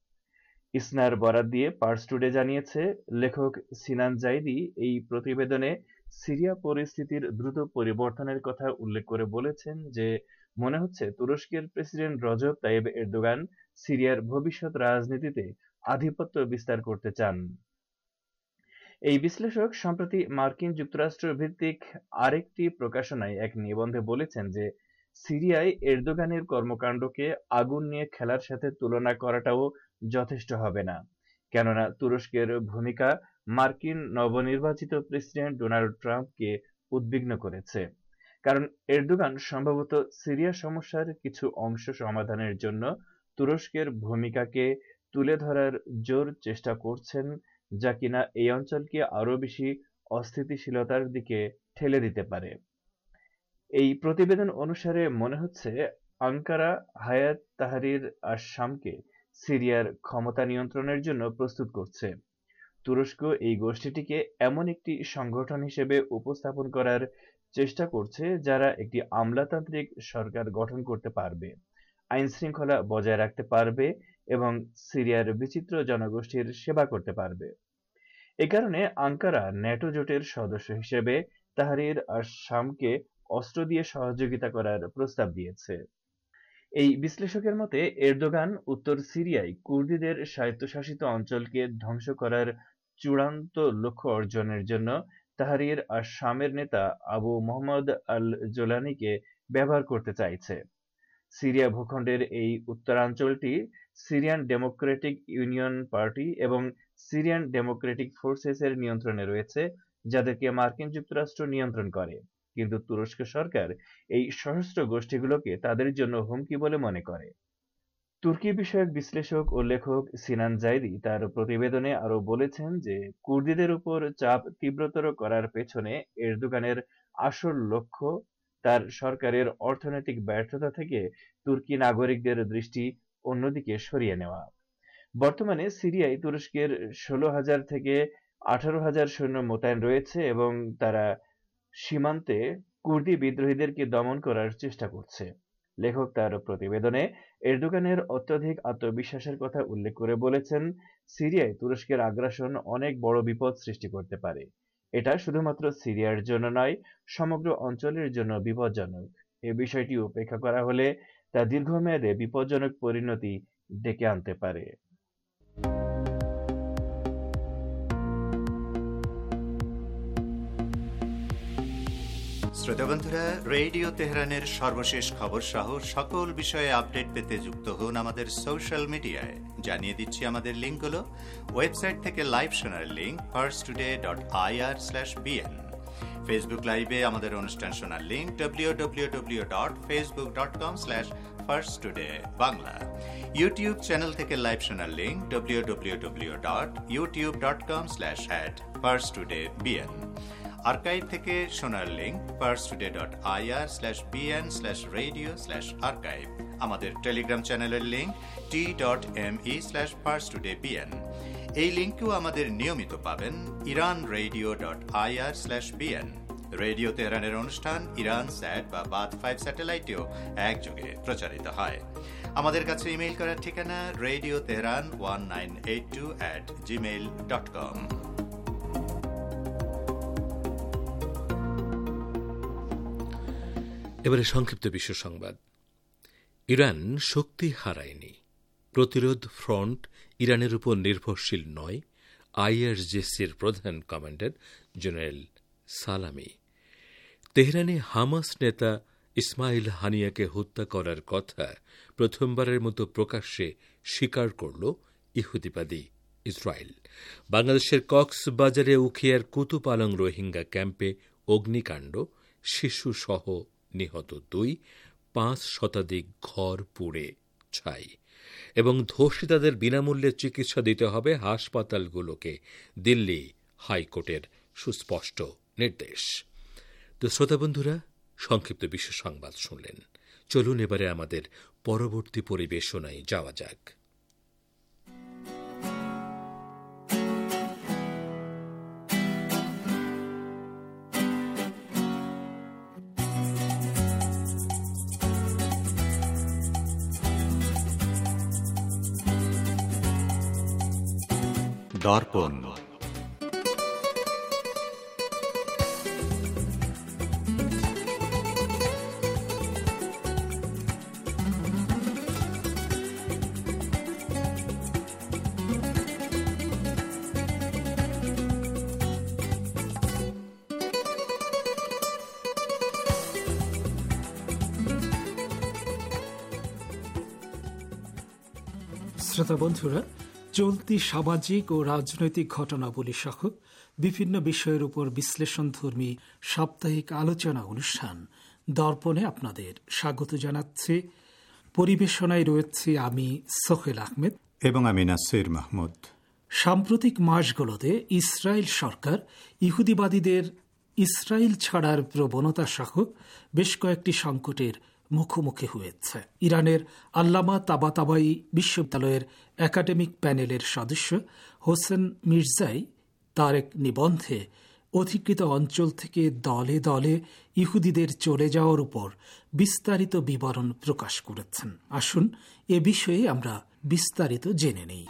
ইসনার বরাত দিয়ে পার্স টুডে জানিয়েছে, লেখক সিনান জাইদি এই প্রতিবেদনে সিরিয়া পরিস্থিতির দ্রুত পরিবর্তনের কথা উল্লেখ করে বলেছেন যে মনে হচ্ছে তুরস্কের প্রেসিডেন্ট রজব তাইয়েব এরদোগান সিরিয়ার ভবিষ্যৎ রাজনীতিতে আধিপত্য বিস্তার করতে চান। এই বিশ্লেষক সম্প্রতি মার্কিন যুক্তরাষ্ট্র ভিত্তিক আরেকটি প্রকাশনায় এক নিবন্ধে বলেছেন যে সিরিয়ায় এরদোগানের কর্মকাণ্ডকে আগুন নিয়ে খেলার সাথে তুলনা করাটাও যথেষ্ট হবে না, কেননা তুরস্কের ভূমিকা মার্কিন নবনির্বাচিত প্রেসিডেন্ট ডোনাল্ড ট্রাম্পকে উদ্বিগ্ন করেছে, কারণ এরদোগান সম্ভবত সিরিয়া সমস্যার কিছু অংশ সমাধানের জন্য তুরস্কের ভূমিকাকে তুলে ধরার জোর চেষ্টা করছেন, যা কিনা এই অঞ্চলকে আরও বেশি অস্থিতিশীলতার দিকে ঠেলে দিতে পারে। এই প্রতিবেদন অনুসারে মনে হচ্ছে আঙ্কারা হায়াত তাহরির আশ-শামকে সিরিয়ার ক্ষমতা নিয়ন্ত্রণের জন্য প্রস্তুত করছে। তুরস্ক এই গোষ্ঠীটিকে এমন একটি সংগঠন হিসেবে উপস্থাপন করার চেষ্টা করছে যারা একটি আমলাতান্ত্রিক সরকার গঠন করতে পারবে, আইন শৃঙ্খলা বজায় রাখতে পারবে এবং সিরিয়ার বিচিত্র জনগোষ্ঠীর সেবা করতে পারবে। এ কারণে আঙ্কারা ন্যাটো জোটের সদস্য হিসেবে তাহরির আশ-শামকে অস্ত্র দিয়ে সহযোগিতা করার প্রস্তাব দিয়েছে। এই বিশ্লেষকের মতে এরদোগান উত্তর সিরিয়ায় কুর্দিদের স্বায়ত্তশাসিত অঞ্চলকে ধ্বংস করার চূড়ান্ত লক্ষ্য অর্জনের জন্য তাহরির আশ-শামের নেতা আবু মোহাম্মদ আল জোলানিকে ব্যবহার করতে চাইছে। সিরিয়া ভূখণ্ডের এই উত্তরাঞ্চলটি সিরিয়ান ডেমোক্রেটিক ইউনিয়ন পার্টি এবং সিরিয়ান ডেমোক্রেটিক ফোর্সেস এর নিয়ন্ত্রণে রয়েছে, যাদেরকে মার্কিন যুক্তরাষ্ট্র নিয়ন্ত্রণ করে, কিন্তু তুরস্ক সরকার এই সশস্ত্র গোষ্ঠীগুলোকে তাদের জন্য হুমকি বলে মনে করে। তুর্কি বিষয়ক বিশ্লেষক ও লেখক সিনান জাইদি তার প্রতিবেদনে আরো বলেছেন যে কুর্দিদের উপর চাপ তীব্রতর করার পেছনে এরদোগানের আসল লক্ষ্য তার সরকারের অর্থনৈতিক ব্যর্থতা থেকে তুর্কি নাগরিকদের দৃষ্টি অন্যদিকে সরিয়ে নেওয়া। বর্তমানে সিরিয়ায় তুরস্কের ষোলো হাজার থেকে আঠারো হাজার সৈন্য মোতায়েন রয়েছে এবং তারা সীমান্তে কুর্দি বিদ্রোহীদেরকে দমন করার চেষ্টা করছে। লেখক তার প্রতিবেদনে এরদোগানের অত্যধিক আত্মবিশ্বাসের কথা উল্লেখ করে বলেছেন, সিরিয়ায় তুরস্কের আগ্রাসন অনেক বড় বিপদ সৃষ্টি করতে পারে। এটা শুধুমাত্র সিরিয়ার জন্য নয়, সমগ্র অঞ্চলের জন্য বিপজ্জনক। এ বিষয়টি উপেক্ষা করা হলে তা দীর্ঘমেয়াদে বিপজ্জনক পরিণতি ডেকে আনতে পারে। শ্রোতা বন্ধুরা, রেডিও তেহরানের সর্বশেষ খবর সহ সকল বিষয়ে আপডেট পেতে যুক্ত হন আমাদের সোশ্যাল মিডিয়ায়। জানিয়ে দিচ্ছি আমাদের লিঙ্কগুলো। ওয়েবসাইট থেকে লাইভ শোনার link Pars Today dot I R slash BN. Facebook লাইভে আমাদের অনুষ্ঠান শোনার link W W W dot Facebook dot com slash Pars Today Bangla. YouTube channel থেকে লাইভ শোনার link W W W dot YouTube dot com slash at Pars Today BN. Archive থেকে শোনার link Pars Today dot I R slash BN slash radio slash archive. আমাদের Telegram চ্যানেলের link T dot M E slash Pars Today BN. এই লিঙ্কেও আমাদের নিয়মিত পাবেন Iran radio dot I R slash BN. Radio তেহরানের অনুষ্ঠান ইরান স্যাট বা বাদ ফাইভ স্যাটেলাইটেও একযোগে প্রচারিত হয়। আমাদের কাছে ইমেইল করার ঠিকানা radio Tehran one nine eight two at Gmail dot com. এবারে সংক্ষিপ্ত বিশ্ব সংবাদ। ইরান শক্তি হারায়নি, প্রতিরোধ ফ্রন্ট ইরানের উপর নির্ভরশীল নয়, আইআরজিসির প্রধান কমান্ডার জেনারেল সালামি। তেহরানে হামাস নেতা ইসমাইল হানিয়াকে হত্যা করার কথা প্রথমবারের মতো প্রকাশ্যে স্বীকার করল ইহুদিবাদী ইসরায়েল। বাংলাদেশের কক্সবাজারে উখিয়ার কুতুপালং রোহিঙ্গা ক্যাম্পে অগ্নিকাণ্ড, শিশুসহ নিহত দুই, পাঁচ শতাধিক ঘর পুড়ে ছাই। এবং ধর্ষিতাদের বিনামূল্যে চিকিৎসা দিতে হবে হাসপাতালগুলোকে, দিল্লি হাইকোর্টের সুস্পষ্ট নির্দেশ। তো শ্রোতা বন্ধুরা, সংক্ষিপ্ত বিশ্ব সংবাদ শুনলেন। চলুন এবারে আমাদের পরবর্তী পরিবেশনায় যাওয়া যাক। দর্পণ। শ্রোতা বন্ধুরা, চলতি সামাজিক ও রাজনৈতিক ঘটনাবলী সহ বিভিন্ন বিষয়ের উপর বিশ্লেষণধর্মী সাপ্তাহিক আলোচনা অনুষ্ঠান দর্পণে আপনাদের স্বাগত জানাচ্ছি। পরিবেশনায় রয়েছে আমি সোহেল আহমেদ এবং আমি নাসির মাহমুদ। সাম্প্রতিক মাসগুলোতে ইসরায়েল সরকার ইহুদিবাদীদের ইসরায়েল ছাড়ার প্রবণতা সহ বেশ কয়েকটি সংকটের মুখোমুখি হয়েছে। ইরানের আল্লামা তাবাতাবাই বিশ্ববিদ্যালয়ের একাডেমিক প্যানেলের সদস্য হোসেন মির্জাই তার এক নিবন্ধে অধিকৃত অঞ্চল থেকে দলে দলে ইহুদিদের চলে যাওয়ার উপর বিস্তারিত বিবরণ প্রকাশ করেছেন। আসুন এ বিষয়ে আমরা বিস্তারিত জেনে নেই।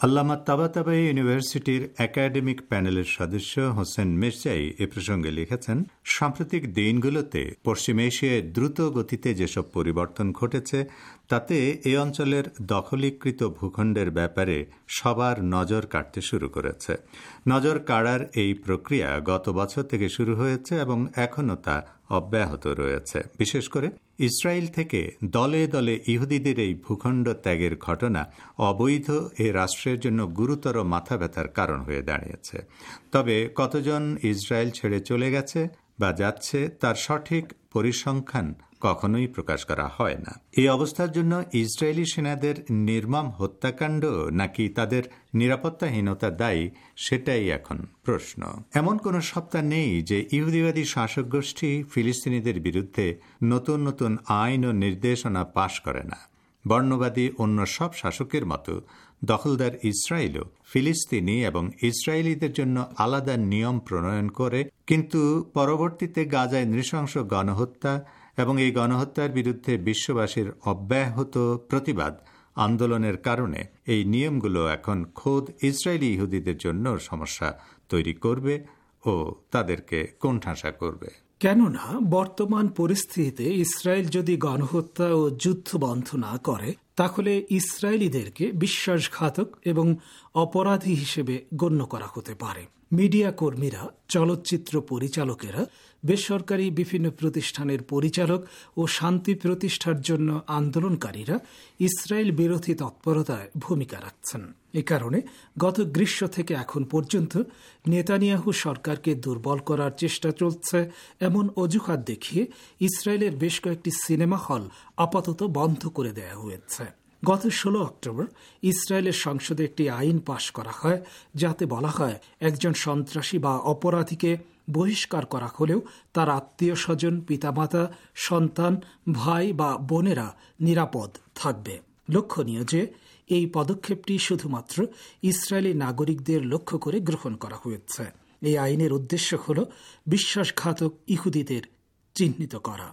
আল্লামা তাবাতাবাই ইউনিভার্সিটির একাডেমিক প্যানেলের সদস্য হোসেন মির্জাই এ প্রসঙ্গে লিখেছেন, সাম্প্রতিক দিনগুলোতে পশ্চিম এশিয়ায় দ্রুত গতিতে যেসব পরিবর্তন ঘটেছে তাতে এ অঞ্চলের দখলীকৃত ভূখণ্ডের ব্যাপারে সবার নজর কাটতে শুরু করেছে। নজর কাড়ার এই প্রক্রিয়া গত বছর থেকে শুরু হয়েছে এবং এখনও তা অব্যাহত রয়েছে। বিশেষ করে ইসরায়েল থেকে দলে দলে ইহুদিদের এই ভূখণ্ড ত্যাগের ঘটনা অবৈধ এ রাষ্ট্রের জন্য গুরুতর মাথা ব্যথার কারণ হয়ে দাঁড়িয়েছে। তবে কতজন ইসরায়েল ছেড়ে চলে গেছে বা যাচ্ছে তার সঠিক পরিসংখ্যান কখনোই প্রকাশ করা হয় না। এই অবস্থার জন্য ইসরায়েলি সেনাদের নির্মম হত্যাকাণ্ড নাকি তাদের নিরাপত্তাহীনতা দায়ী, সেটাই এখন প্রশ্ন। এমন কোন সত্তা নেই যে ইহুদিবাদী শাসক গোষ্ঠী ফিলিস্তিনিদের বিরুদ্ধে নতুন নতুন আইন ও নির্দেশনা পাশ করে না। বর্ণবাদী অন্য সব শাসকের মতো দখলদার ইসরায়েলও ফিলিস্তিনি এবং ইসরায়েলিদের জন্য আলাদা নিয়ম প্রণয়ন করে, কিন্তু পরবর্তীতে গাজায় নৃশংস গণহত্যা এবং এই গণহত্যার বিরুদ্ধে বিশ্ববাসীর অব্যাহত প্রতিবাদ আন্দোলনের কারণে এই নিয়মগুলো এখন খোদ ইসরায়েলি ইহুদিদের জন্য সমস্যা তৈরি করবে ও তাদেরকে কোণঠাসা করবে। কেননা বর্তমান পরিস্থিতিতে ইসরায়েল যদি গণহত্যা ও যুদ্ধ বন্ধ না করে তাহলে ইসরায়েলিদেরকে বিশ্বাসঘাতক এবং অপরাধী হিসেবে গণ্য করা হতে পারে। মিডিয়া কর্মীরা, চলচ্চিত্র পরিচালকেরা, বেসরকারি বিভিন্ন প্রতিষ্ঠানের পরিচালক ও শান্তি প্রতিষ্ঠার জন্য আন্দোলনকারীরা ইসরায়েল বিরোধী তৎপরতায় ভূমিকা রাখছেন। এ কারণে গত গ্রীষ্ম থেকে এখন পর্যন্ত নেতানিয়াহু সরকারকে দুর্বল করার চেষ্টা চলছে এমন অজুহাত দেখিয়ে ইসরায়েলের বেশ কয়েকটি সিনেমা হল আপাতত বন্ধ করে দেওয়া হয়েছে। গত ষোলো অক্টোবর ইসরায়েলের সংসদে একটি আইন পাশ করা হয় যাতে বলা হয় একজন সন্ত্রাসী বা অপরাধীকে বহিষ্কার করা হলেও তার আত্মীয় স্বজন, পিতামাতা, সন্তান, ভাই বা বোনেরা নিরাপদ থাকবে। লক্ষণীয় যে এই পদক্ষেপটি শুধুমাত্র ইসরায়েলি নাগরিকদের লক্ষ্য করে গ্রহণ করা হয়েছে। এই আইনের উদ্দেশ্য হল বিশ্বাসঘাতক ইহুদিদের চিহ্নিত করা।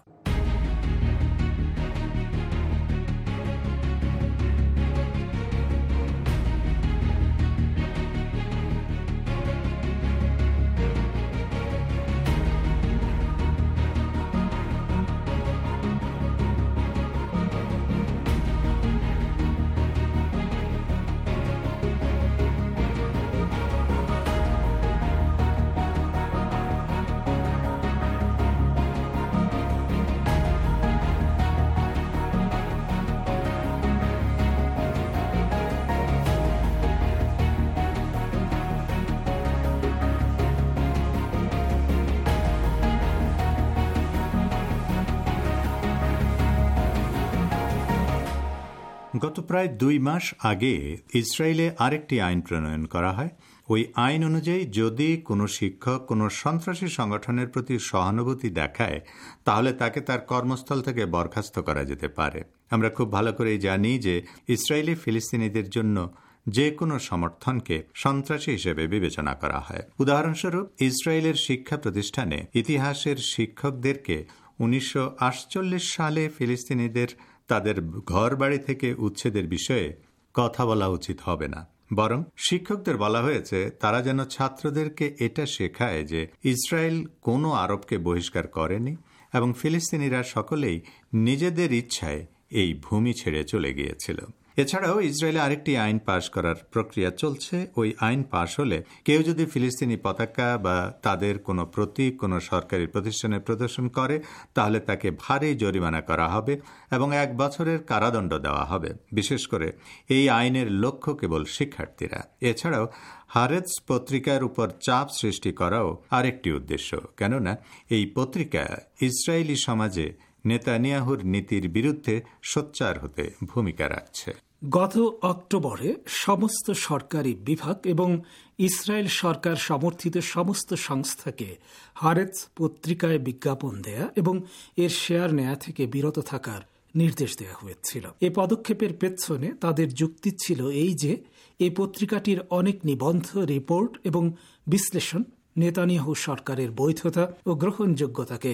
গত প্রায় দুই মাস আগে ইসরায়েলে আরেকটি আইন প্রণয়ন করা হয়। ওই আইন অনুযায়ী যদি কোনো শিক্ষক কোনো সন্ত্রাসী সংগঠনের প্রতি সহানুভূতি দেখায় তাহলে তাকে তার কর্মস্থল থেকে বরখাস্ত করা যেতে পারে। আমরা খুব ভালো করেই জানি যে ইসরায়েলি ফিলিস্তিনিদের জন্য যে কোনো সমর্থনকে সন্ত্রাসী হিসেবে বিবেচনা করা হয়। উদাহরণস্বরূপ, ইসরায়েলের শিক্ষা প্রতিষ্ঠানে ইতিহাসের শিক্ষকদেরকে উনিশশো আটচল্লিশ সালে ফিলিস্তিনিদের তাদের ঘর বাড়ি থেকে উচ্ছেদের বিষয়ে কথা বলা উচিত হবে না, বরং শিক্ষকদের বলা হয়েছে তারা যেন ছাত্রদেরকে এটা শেখায় যে ইসরায়েল কোনো আরবকে বহিষ্কার করেনি এবং ফিলিস্তিনিরা সকলেই নিজেদের ইচ্ছায় এই ভূমি ছেড়ে চলে গিয়েছিল। এছাড়াও ইসরায়েলে আরেকটি আইন পাশ করার প্রক্রিয়া চলছে। ওই আইন পাশ হলে কেউ যদি ফিলিস্তিনি পতাকা বা তাদের কোনো প্রতীক কোনো সরকারি প্রতিষ্ঠানে প্রদর্শন করে তাহলে তাকে ভারী জরিমানা করা হবে এবং এক বছরের কারাদণ্ড দেওয়া হবে। বিশেষ করে এই আইনের লক্ষ্য কেবল শিক্ষার্থীরা। এছাড়াও হারেতস পত্রিকার উপর চাপ সৃষ্টি করাও আরেকটি উদ্দেশ্য, কেননা এই পত্রিকা ইসরায়েলি সমাজে নেতানিয়াহুর নীতির বিরুদ্ধে সোচ্চার হতে ভূমিকা রাখছে। গত অক্টোবরে সমস্ত সরকারি বিভাগ এবং ইসরায়েল সরকার সমর্থিত সমস্ত সংস্থাকে হারেতস পত্রিকায় বিজ্ঞাপন দেয়া এবং এর শেয়ার নেয়া থেকে বিরত থাকার নির্দেশ দেওয়া হয়েছিল। এ পদক্ষেপের পেছনে তাদের যুক্তি ছিল এই যে এই পত্রিকাটির অনেক নিবন্ধ, রিপোর্ট এবং বিশ্লেষণ নেতানিয়াহু সরকারের বৈধতা ও গ্রহণযোগ্যতাকে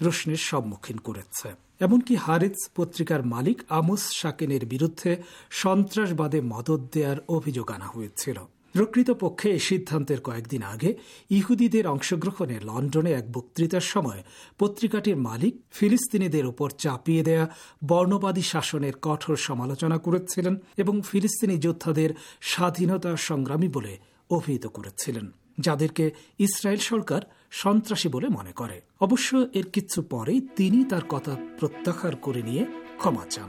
প্রশ্নের সম্মুখীন করেছে। এমনকি হারিস পত্রিকার মালিক আমোস শাকেনের বিরুদ্ধে সন্ত্রাসবাদে মদত দেওয়ার অভিযোগ আনা হয়েছিল। প্রকৃতপক্ষে এই সিদ্ধান্তের কয়েকদিন আগে ইহুদিদের অংশগ্রহণে লন্ডনে এক বক্তৃতার সময় পত্রিকাটির মালিক ফিলিস্তিনিদের উপর চাপিয়ে দেয়া বর্ণবাদী শাসনের কঠোর সমালোচনা করেছিলেন এবং ফিলিস্তিনি যোদ্ধাদের স্বাধীনতা সংগ্রামী বলে অভিহিত করেছিলেন, যাদেরকে ইসরায়েল সরকার সন্ত্রাসী বলে মনে করে। অবশ্য এর কিছু পরেই তিনি তার কথা প্রত্যাহার করে নিয়ে ক্ষমা চান।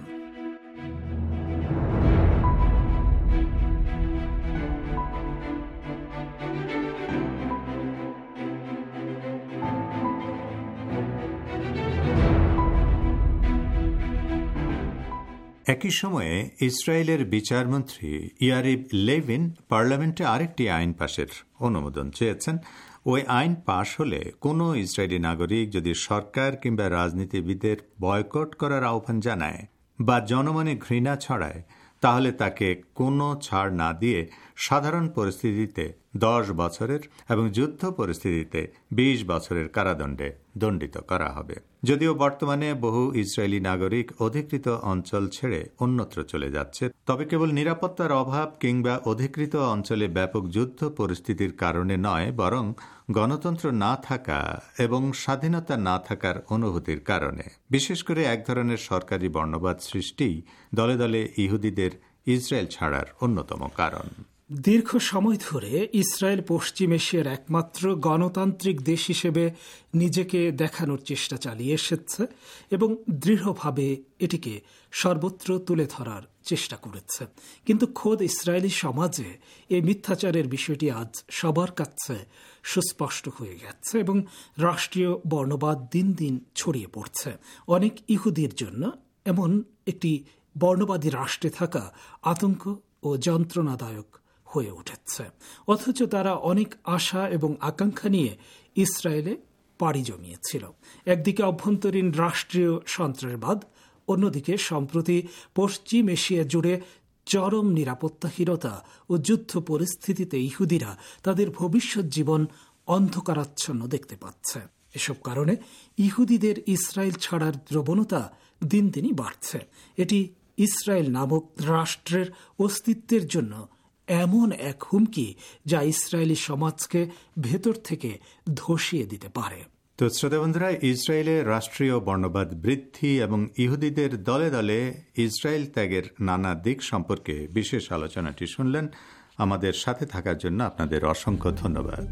একই সময়ে ইসরায়েলের বিচারমন্ত্রী ইয়ারিভ লেভিন পার্লামেন্টে আরেকটি আইন পাশের অনুমোদন চেয়েছেন। ওই আইন পাশ হলে কোনো ইসরায়েলি নাগরিক যদি সরকার কিংবা রাজনীতিবিদদের বয়কট করার আহ্বান জানায় বা জনমনে ঘৃণা ছড়ায়, তাহলে তাকে কোনো ছাড় না দিয়ে সাধারণ পরিস্থিতিতে দশ বছরের এবং যুদ্ধ পরিস্থিতিতে বিশ বছরের কারাদণ্ডে দণ্ডিত করা হবে। যদিও বর্তমানে বহু ইসরায়েলি নাগরিক অধিকৃত অঞ্চল ছেড়ে অন্যত্র চলে যাচ্ছে, তবে কেবল নিরাপত্তার অভাব কিংবা অধিকৃত অঞ্চলে ব্যাপক যুদ্ধ পরিস্থিতির কারণে নয়, বরং গণতন্ত্র না থাকা এবং স্বাধীনতা না থাকার অনুভূতির কারণে। বিশেষ করে এক ধরনের সরকারি বর্ণবাদ সৃষ্টি দলে দলে ইহুদিদের ইসরায়েল ছাড়ার অন্যতম কারণ। দীর্ঘ সময় ধরে ইসরায়েল পশ্চিম এশিয়ার একমাত্র গণতান্ত্রিক দেশ হিসেবে নিজেকে দেখানোর চেষ্টা চালিয়ে এসেছে এবং দৃঢ়ভাবে এটিকে সর্বত্র তুলে ধরার চেষ্টা করেছে। কিন্তু খোদ ইসরায়েলি সমাজে এই মিথ্যাচারের বিষয়টি আজ সবার কাছে সুস্পষ্ট হয়ে গেছে এবং রাষ্ট্রীয় বর্ণবাদ দিন দিন ছড়িয়ে পড়ছে। অনেক ইহুদির জন্য এমন একটি বর্ণবাদী রাষ্ট্রে থাকা আতঙ্ক ও যন্ত্রণাদায়ক হয়ে উঠেছে, অথচ তারা অনেক আশা এবং আকাঙ্ক্ষা নিয়ে ইসরায়েলে পাড়ি জমিয়েছিল। একদিকে অভ্যন্তরীণ রাষ্ট্রীয় সন্ত্রাসবাদ, অন্যদিকে সম্প্রতি পশ্চিম এশিয়া জুড়ে চরম নিরাপত্তাহীনতা ও যুদ্ধ পরিস্থিতিতে ইহুদিরা তাদের ভবিষ্যৎ জীবন অন্ধকারাচ্ছন্ন দেখতে পাচ্ছে। এসব কারণে ইহুদিদের ইসরায়েল ছাড়ার প্রবণতা দিন দিনই বাড়ছে। এটি ইসরায়েল নামক রাষ্ট্রের অস্তিত্বের জন্য এমন এক হুমকি যা ইসরায়েলি সমাজকে ভেতর থেকে ধসিয়ে দিতে পারে। তো শ্রোতা বন্ধুরা, ইসরায়েলের রাষ্ট্রীয় বর্ণবাদ বৃদ্ধি এবং ইহুদিদের দলে দলে ইসরায়েল ত্যাগের নানা দিক সম্পর্কে বিশেষ আলোচনাটি শুনলেন। আমাদের সাথে থাকার জন্য আপনাদের অসংখ্য ধন্যবাদ।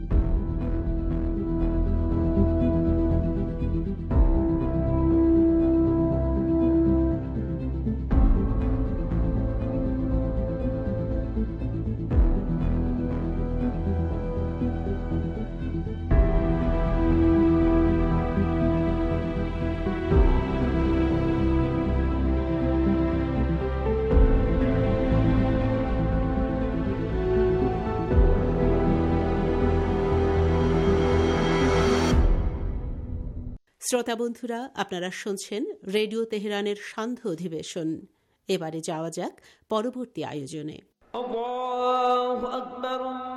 শ্রোতা বন্ধুরা, আপনারা শুনছেন রেডিও তেহরানের সান্ধ্য অধিবেশন। এবারে যাওয়া যাক পরবর্তী আয়োজনে। আল্লাহু আকবার,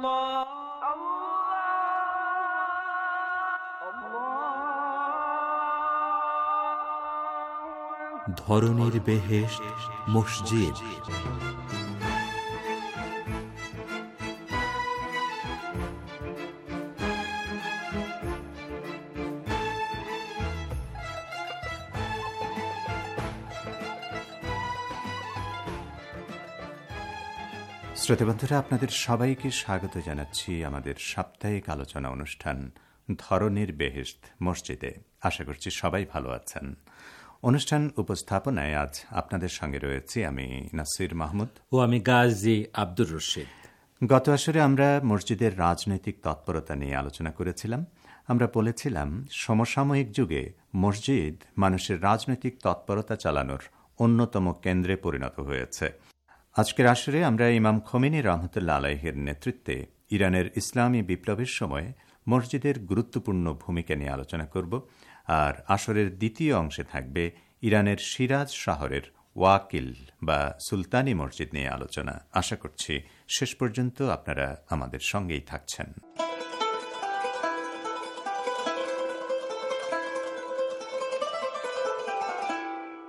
ধরনীর বেহেশত মসজিদ। শ্রোতাবন্ধুরা, আপনাদের সবাইকে স্বাগত জানাচ্ছি আমাদের সাপ্তাহিক আলোচনা অনুষ্ঠান ধরনীর বেহেশত মসজিদে। আশা করছি সবাই ভালো আছেন। অনুষ্ঠান উপস্থাপনায় আজ আপনাদের সঙ্গে রয়েছি আমি নাসির মাহমুদ ও আমি গাজী আব্দুর রশিদ। গত আসরে আমরা মসজিদের রাজনৈতিক তৎপরতা নিয়ে আলোচনা করেছিলাম। আমরা বলেছিলাম সমসাময়িক যুগে মসজিদ মানুষের রাজনৈতিক তৎপরতা চালানোর অন্যতম কেন্দ্রে পরিণত হয়েছে। আজকের আসরে আমরা ইমাম খোমেনি রহমতুল্লাহ আলাইহির নেতৃত্বে ইরানের ইসলামী বিপ্লবের সময় মসজিদের গুরুত্বপূর্ণ ভূমিকা নিয়ে আলোচনা করব। আর আসরের দ্বিতীয় অংশে থাকবে ইরানের সিরাজ শহরের ওয়াকিল বা সুলতানি মসজিদ নিয়ে আলোচনা। আশা করছি শেষ পর্যন্ত আপনারা আমাদের সঙ্গেই থাকছেন।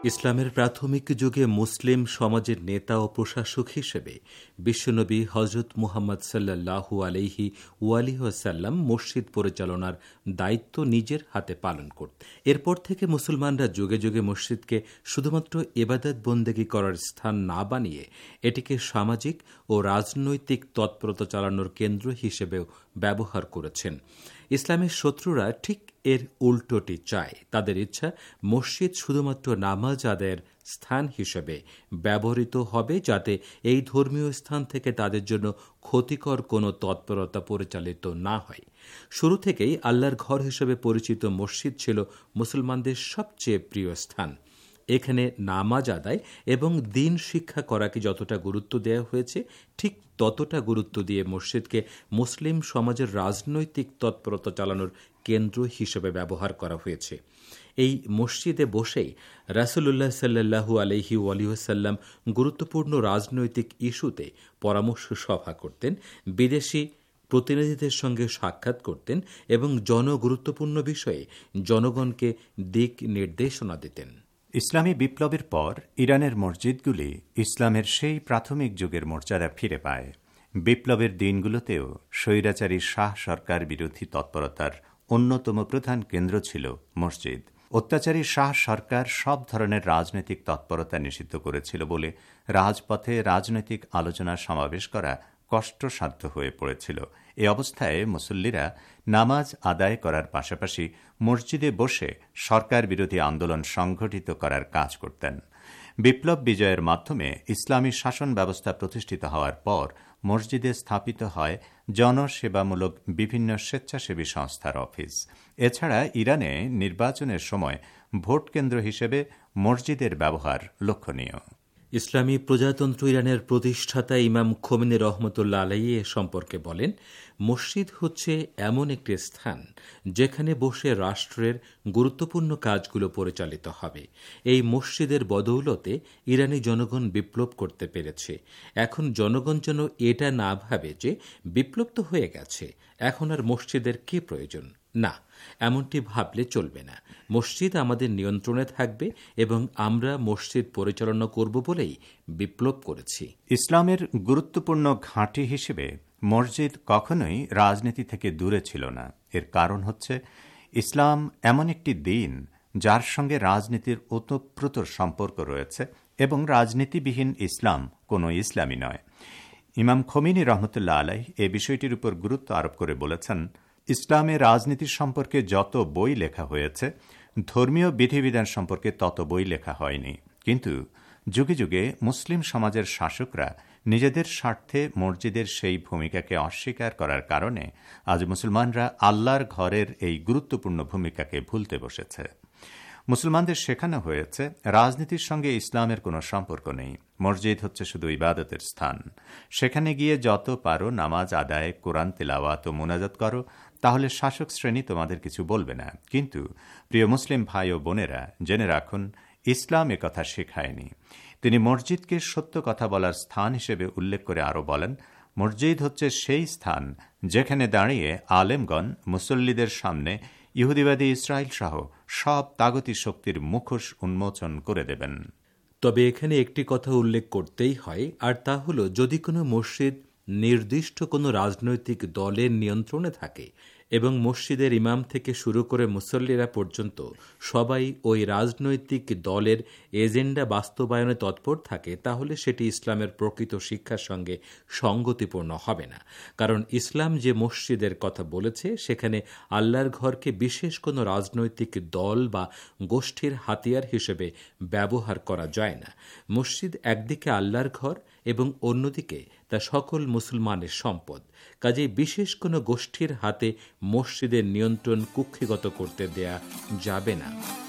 ইসলামের প্রাথমিক যুগে মুসলিম সমাজের নেতা ও প্রশাসক হিসেবে বিশ্বনবী হজরত মুহাম্মদ সাল্লাল্লাহু আলাইহি ওয়াসাল্লাম মসজিদ পরিচালনার দায়িত্ব নিজের হাতে পালন করত। এরপর থেকে মুসলমানরা যুগে যুগে মসজিদকে শুধুমাত্র ইবাদত বন্দেগী করার স্থান না বানিয়ে এটিকে সামাজিক ও রাজনৈতিক তৎপরতা চালানোর কেন্দ্র হিসেবেও ব্যবহার করেছেন। ইসলামের শত্রুরা ঠিক এর উল্টোটি চায়। তাদের ইচ্ছা মসজিদ শুধুমাত্র নামাজ আদায়ের স্থান হিসেবে ব্যবহৃত হবে, যাতে এই ধর্মীয় স্থান থেকে তাদের জন্য ক্ষতিকর কোনো তৎপরতা পরিচালিত না হয়। শুরু থেকেই আল্লাহর ঘর হিসেবে পরিচিত মসজিদ ছিল মুসলমানদের সবচেয়ে প্রিয় স্থান। এখানে নামাজ আদায় এবং দিন শিক্ষা করাকে যতটা গুরুত্ব দেওয়া হয়েছে, ঠিক ততটা গুরুত্ব দিয়ে মসজিদকে মুসলিম সমাজের রাজনৈতিক তৎপরতা চালানোর কেন্দ্র হিসেবে ব্যবহার করা হয়েছে। এই মসজিদে বসেই রাসূলুল্লাহ সাল্লাল্লাহু আলাইহি ওয়াসাল্লাম গুরুত্বপূর্ণ রাজনৈতিক ইস্যুতে পরামর্শ সভা করতেন, বিদেশি প্রতিনিধিদের সঙ্গে সাক্ষাৎ করতেন এবং জনগুরুত্বপূর্ণ বিষয়ে জনগণকে দিক নির্দেশনা দিতেন। ইসলামী বিপ্লবের পর ইরানের মসজিদগুলি ইসলামের সেই প্রাথমিক যুগের মর্যাদা ফিরে পায়। বিপ্লবের দিনগুলোতেও স্বৈরাচারী শাহ সরকার বিরোধী তৎপরতার অন্যতম প্রধান কেন্দ্র ছিল মসজিদ। অত্যাচারী শাহ সরকার সব ধরনের রাজনৈতিক তৎপরতা নিষিদ্ধ করেছিল বলে রাজপথে রাজনৈতিক আলোচনা সমাবেশ করা কষ্টসাধ্য হয়ে পড়েছিল। এ অবস্থায় মুসল্লিরা নামাজ আদায় করার পাশাপাশি মসজিদে বসে সরকার বিরোধী আন্দোলন সংগঠিত করার কাজ করতেন। বিপ্লব বিজয়ের মাধ্যমে ইসলামী শাসন ব্যবস্থা প্রতিষ্ঠিত হওয়ার পর মসজিদে স্থাপিত হয় জনসেবামূলক বিভিন্ন স্বেচ্ছাসেবী সংস্থার অফিস। এছাড়া ইরানে নির্বাচনের সময় ভোট কেন্দ্র হিসেবে মসজিদের ব্যবহার লক্ষণীয়। ইসলামী প্রজাতন্ত্র ইরানের প্রতিষ্ঠাতা ইমাম খোমেনি রহমতুল্লাহ আলাইহি এ সম্পর্কে বলেন, মসজিদ হচ্ছে এমন একটি স্থান যেখানে বসে রাষ্ট্রের গুরুত্বপূর্ণ কাজগুলো পরিচালিত হবে। এই মসজিদের বদৌলতে ইরানি জনগণ বিপ্লব করতে পেরেছে। এখন জনগণ যেন এটা না ভাবে যে বিপ্লব তো হয়ে গেছে, এখন আর মসজিদের কি প্রয়োজন। না, এমনটি ভাবলে চলবে না। মসজিদ আমাদের নিয়ন্ত্রণে থাকবে এবং আমরা মসজিদ পরিচালনা করব বলেই বিপ্লব করেছি। ইসলামের গুরুত্বপূর্ণ ঘাঁটি হিসেবে মসজিদ কখনোই রাজনীতি থেকে দূরে ছিল না। এর কারণ হচ্ছে ইসলাম এমন একটি দিন যার সঙ্গে রাজনীতির ওতপ্রোত সম্পর্ক রয়েছে এবং রাজনীতিবিহীন ইসলাম কোনো ইসলামী নয়। ইমাম খোমেনি রহমতুল্লাহ আলাইহি এ বিষয়টির উপর গুরুত্ব আরোপ করে বলেছেন, ইসলামে রাজনীতির সম্পর্কে যত বই লেখা হয়েছে, ধর্মীয় বিধিবিধান সম্পর্কে তত বই লেখা হয়নি। কিন্তু যুগে যুগে মুসলিম সমাজের শাসকরা নিজেদের স্বার্থে মসজিদের সেই ভূমিকাকে অস্বীকার করার কারণে আজ মুসলমানরা আল্লাহর ঘরের এই গুরুত্বপূর্ণ ভূমিকাকে ভুলতে বসেছে। মুসলমানদের শেখানো হয়েছে রাজনীতির সঙ্গে ইসলামের কোনো সম্পর্ক নেই। মসজিদ হচ্ছে শুধু ইবাদতের স্থান। সেখানে গিয়ে যত পারো নামাজ আদায়, কোরআন তেলাওয়াত ও মুনাজাত করো, তাহলে শাসক শ্রেণী তোমাদের কিছু বলবে না। কিন্তু প্রিয় মুসলিম ভাই ও বোনেরা, জেনে রাখুন, ইসলাম এ কথা শেখায়নি। তিনি মসজিদকে সত্য কথা বলার স্থান হিসেবে উল্লেখ করে আরও বলেন, মসজিদ হচ্ছে সেই স্থান যেখানে দাঁড়িয়ে আলেমগণ মুসল্লিদের সামনে ইহুদিবাদী ইসরায়েল সহ সব তাগতি শক্তির মুখোশ উন্মোচন করে দেবেন। তবে এখানে একটি কথা উল্লেখ করতেই হয়, আর তা হল, যদি কোনো মসজিদ নির্দিষ্ট কোনো রাজনৈতিক দলের নিয়ন্ত্রণে থাকে এবং মসজিদের ইমাম থেকে শুরু করে মুসল্লিরা পর্যন্ত সবাই ওই রাজনৈতিক দলের এজেন্ডা বাস্তবায়নে তৎপর থাকে, তাহলে সেটি ইসলামের প্রকৃত শিক্ষার সঙ্গে সঙ্গতিপূর্ণ হবে না। কারণ ইসলাম যে মসজিদের কথা বলেছে, সেখানে আল্লাহর ঘরকে বিশেষ কোনো রাজনৈতিক দল বা গোষ্ঠীর হাতিয়ার হিসেবে ব্যবহার করা যায় না। মসজিদ একদিকে আল্লাহর ঘর এবং অন্যদিকে তা সকল মুসলমানের সম্পদ। কাজেই বিশেষ কোনো গোষ্ঠীর হাতে মসজিদের নিয়ন্ত্রণ কুক্ষিগত করতে দেয়া যাবে না।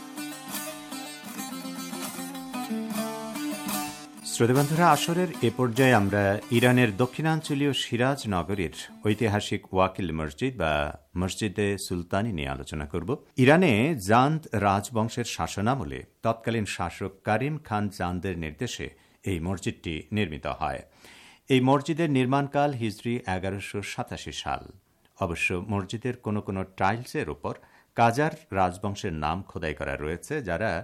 শ্রোতাবন্ধুরা, আসরের এ পর্যায়ে আমরা ইরানের দক্ষিণাঞ্চলীয় সিরাজ নগরীর ঐতিহাসিক ওয়াকিল মসজিদ বা মসজিদে সুলতানি নিয়ে আলোচনা করব। ইরানে জান্দ রাজবংশের শাসনামলে তৎকালীন শাসক কারিম খান জান্দের নির্দেশে এই মসজিদটি নির্মিত হয়। এই মসজিদের নির্মাণকাল হিজরি এগারোশো সাতাশি সাল। অবশ্য মসজিদের কোনো কোনো টাইলসের উপর কাজার রাজবংশের নাম খোদাই করা রয়েছে, যারা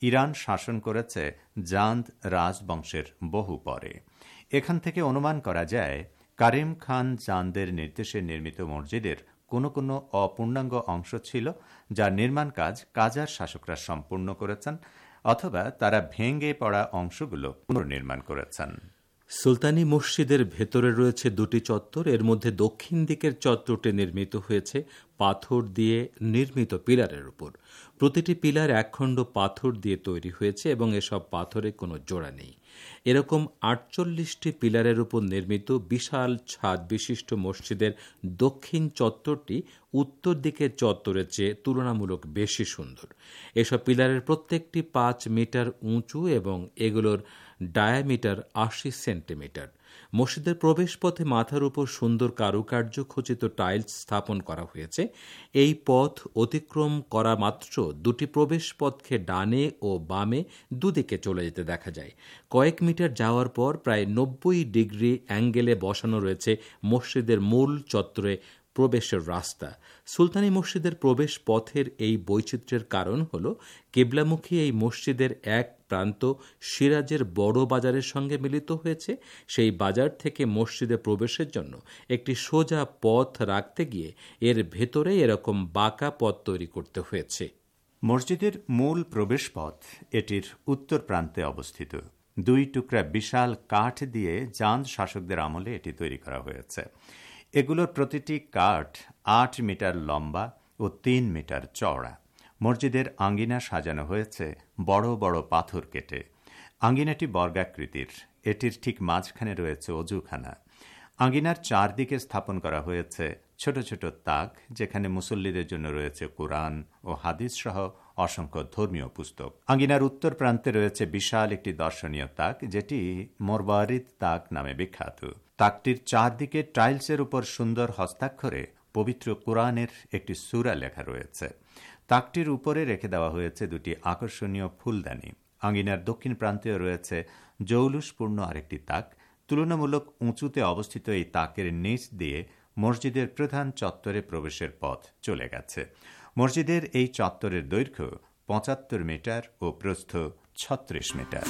ইরান শাসন করেছে জান্দ রাজবংশের বহু পরে। এখান থেকে অনুমান করা যায় কারিম খান জান্দের নির্দেশে নির্মিত মসজিদের কোনো কোনো অপূর্ণাঙ্গ অংশ ছিল, যার নির্মাণ কাজ কাজার শাসকরা সম্পূর্ণ করেছেন, অথবা তারা ভেঙে পড়া অংশগুলো পুনর্নির্মাণ করেছেন। সুলতানি মসজিদের ভেতরে রয়েছে দুটি চত্বর। এর মধ্যে দক্ষিণ দিকের চত্বরটি নির্মিত হয়েছে পাথর দিয়ে নির্মিত পিলারের উপর। প্রতিটি পিলার একখণ্ড পাথর দিয়ে তৈরি হয়েছে এবং এসব পাথরে কোনো জোড়া নেই। এরকম আটচল্লিশটি পিলারের উপর নির্মিত বিশাল ছাদ বিশিষ্ট মসজিদের দক্ষিণ চত্বরটি উত্তর দিকের চত্বরের চেয়ে তুলনামূলক বেশি সুন্দর। এসব পিলারের প্রত্যেকটি পাঁচ মিটার উঁচু এবং এগুলোর ডায়ামিটার আশি সেন্টিমিটার। মসজিদের প্রবেশপথে মাথার উপর সুন্দর কারুকার্য খচিত টাইলস স্থাপন করা হয়েছে। এই পথ অতিক্রম করা মাত্র দুটি প্রবেশ পথকে ডানে ও বামে দুদিকে চলে যেতে দেখা যায়। কয়েক মিটার যাওয়ার পর প্রায় নব্বই ডিগ্রি অ্যাঙ্গেলে বসানো রয়েছে মসজিদের মূল চত্বরে প্রবেশের রাস্তা। সুলতানি মসজিদের প্রবেশ পথের এই বৈচিত্র্যের কারণ হল কেবলামুখী এই মসজিদের এক প্রান্ত সিরাজের বড় বাজারের সঙ্গে মিলিত হয়েছে। সেই বাজার থেকে মসজিদে প্রবেশের জন্য একটি সোজা পথ রাখতে গিয়ে এর ভেতরে এরকম বাঁকা পথ তৈরি করতে হয়েছে। মসজিদের মূল প্রবেশ পথ এটির উত্তর প্রান্তে অবস্থিত। দুই টুকরা বিশাল কাঠ দিয়ে জান্দ শাসকদের আমলে এটি তৈরি করা হয়েছে। এগুলোর প্রতিটি কাঠ আট মিটার লম্বা ও তিন মিটার চওড়া। মসজিদের আঙ্গিনা সাজানো হয়েছে বড় বড় পাথর কেটে। আঙ্গিনাটি বর্গাকৃতির। এটির ঠিক মাঝখানে রয়েছে অজুখানা। আঙ্গিনার চারদিকে স্থাপন করা হয়েছে ছোট ছোট তাক, যেখানে মুসল্লিদের জন্য রয়েছে কোরআন ও হাদিস সহ অসংখ্য ধর্মীয় পুস্তক। আঙ্গিনার উত্তর প্রান্তে রয়েছে বিশাল একটি দর্শনীয় তাক, যেটি মোরবারিদ তাক নামে বিখ্যাত। তাকটির চারদিকে টাইলসের উপর সুন্দর হস্তাক্ষরে পবিত্র কোরআনের একটি সূরা লেখা রয়েছে। তাকটির উপরে রেখে দেওয়া হয়েছে দুটি আকর্ষণীয় ফুলদানি। আঙ্গিনার দক্ষিণ প্রান্তেও রয়েছে জৌলুসপূর্ণ আরেকটি তাক। তুলনামূলক উঁচুতে অবস্থিত এই তাকের নিচ দিয়ে মসজিদের প্রধান চত্বরে প্রবেশের পথ চলে গেছে। মসজিদের এই চত্বরের দৈর্ঘ্য পঁচাত্তর মিটার ও প্রস্থ ছত্রিশ মিটার।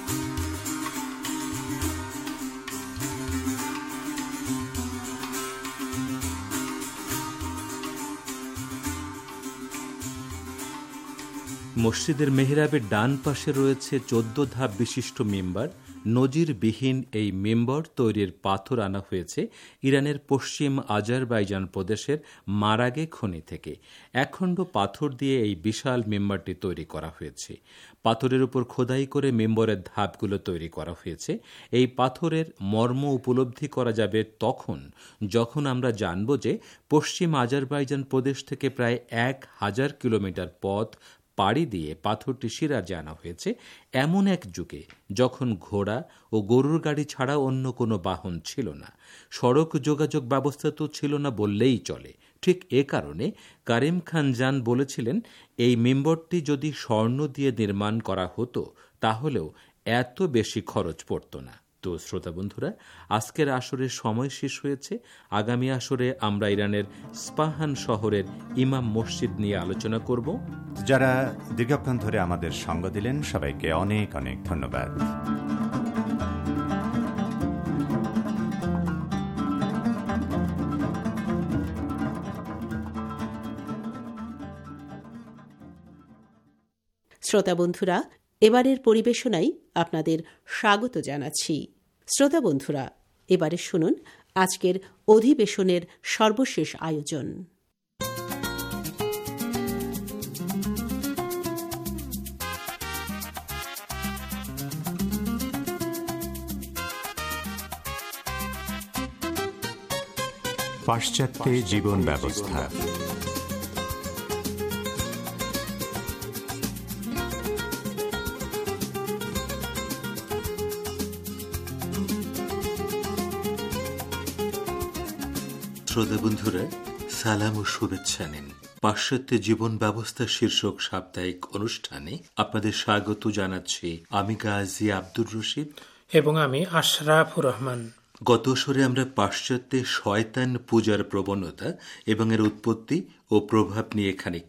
মসজিদের মেহরাবের ডান পাশে রয়েছে চোদ্দ ধাপ বিশিষ্ট মেম্বার। নজিরবিহীন এই মেম্বর তৈরির পাথর আনা হয়েছে ইরানের পশ্চিম আজারবাইজান প্রদেশের মারাগে খনি থেকে। একখণ্ড পাথর দিয়ে এই বিশাল মেম্বারটি তৈরি করা হয়েছে। পাথরের উপর খোদাই করে মেম্বরের ধাপগুলো তৈরি করা হয়েছে। এই পাথরের মর্ম উপলব্ধি করা যাবে তখন যখন আমরা জানব যে পশ্চিম আজারবাইজান প্রদেশ থেকে প্রায় এক হাজার কিলোমিটার পথ পাড়ি দিয়ে পাথরটি সিরাজে আনা হয়েছে এমন এক যুগে যখন ঘোড়া ও গরুর গাড়ি ছাড়া অন্য কোনো বাহন ছিল না। সড়ক যোগাযোগ ব্যবস্থা তো ছিল না বললেই চলে। ঠিক এ কারণে কারিম খান জান বলেছিলেন, এই মেম্বরটি যদি স্বর্ণ দিয়ে নির্মাণ করা হতো তাহলেও এত বেশি খরচ পড়ত না। তো শ্রোতা বন্ধুরা, আজকের আসরের সময় শেষ হয়েছে। আগামী আসরে আমরা ইরানের স্পাহান শহরের ইমাম মসজিদ নিয়ে আলোচনা করব। যারা দীর্ঘক্ষণ ধরে আমাদের সঙ্গ দিলেন সবাইকে অনেক অনেক ধন্যবাদ। শ্রোতা বন্ধুরা, এবারের পরিবেশনায় আপনাদের স্বাগত জানাচ্ছি। শ্রোতা বন্ধুরা, এবারে শুনুন আজকের অধিবেশনের সর্বশেষ আয়োজন। পাশ্চাত্যে জীবন ব্যবস্থা। শ্রোতা বন্ধুরা, সালাম ও শুভেচ্ছা নিন। পাশ্চাত্য জীবন ব্যবস্থা শীর্ষক সাপ্তাহিক অনুষ্ঠানে আপনাদের স্বাগত জানাচ্ছি আমি গাজী আব্দুর রশিদ এবং আমি আশরাফুর রহমান। গত আসরে আমরা পাশ্চাত্যে শয়তান পূজার প্রবণতা এবং এর উৎপত্তি ও প্রভাব নিয়ে খানিকটা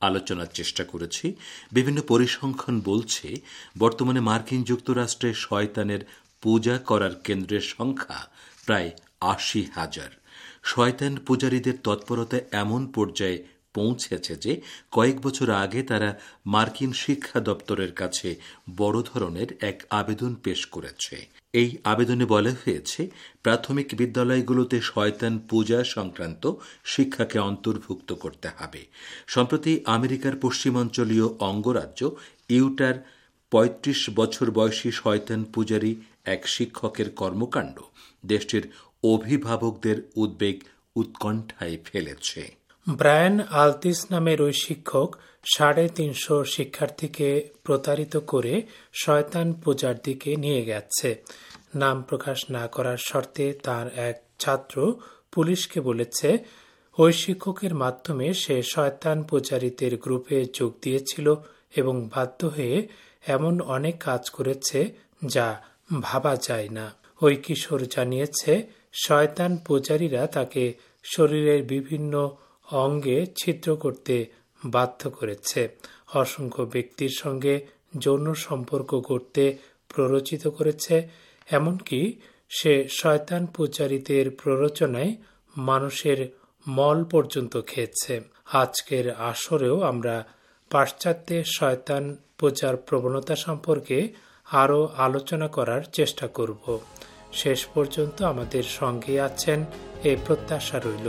আলোচনার চেষ্টা করেছি। বিভিন্ন পরিসংখ্যান বলছে বর্তমানে মার্কিন যুক্তরাষ্ট্রে শয়তানের পূজা করার কেন্দ্রের সংখ্যা প্রায় আশি হাজার। শয়তান পূজারীদের তৎপরতা এমন পর্যায়ে পৌঁছেছে যে কয়েক বছর আগে তারা মার্কিন শিক্ষা দপ্তরের কাছে বড় ধরনের এক আবেদন পেশ করেছে। এই আবেদনে বলা হয়েছে প্রাথমিক বিদ্যালয়গুলোতে শয়তান পূজা সংক্রান্ত শিক্ষাকে অন্তর্ভুক্ত করতে হবে। সম্প্রতি আমেরিকার পশ্চিমাঞ্চলীয় অঙ্গরাজ্য ইউটার পঁয়ত্রিশ বছর বয়সী শয়তান পূজারী এক শিক্ষকের কর্মকাণ্ড দেশটির অভিভাবকদের উদ্বেগ উৎকণ্ঠায় ফেলেছে। ব্রায়ান আলতিস নামের ওই শিক্ষক সাড়ে তিনশো শিক্ষার্থীকে প্রতারিত করে শয়তান পূজার দিকে নিয়ে গেছে। নাম প্রকাশ না করার শর্তে তার এক ছাত্র পুলিশকে বলেছে ওই শিক্ষকের মাধ্যমে সে শয়তান পূজারীদের গ্রুপে যোগ দিয়েছিল এবং বাধ্য হয়ে এমন অনেক কাজ করেছে যা ভাবা যায় না। ওই কিশোর জানিয়েছে শয়তান পূজারীরা তাকে শরীরের বিভিন্ন অঙ্গে ছিদ্র করতে বাধ্য করেছে, অসংখ্য ব্যক্তির সঙ্গে যৌন সম্পর্ক করতে প্ররোচিত করেছে, এমনকি সে শয়তান পূজারীদের প্ররোচনায় মানুষের মল পর্যন্ত খেয়েছে। আজকের আসরেও আমরা পাশ্চাত্যে শয়তান পূজার প্রবণতা সম্পর্কে আরও আলোচনা করার চেষ্টা করব। শেষ পর্যন্ত আমাদের সঙ্গে আছেন এ প্রত্যাশা রইল।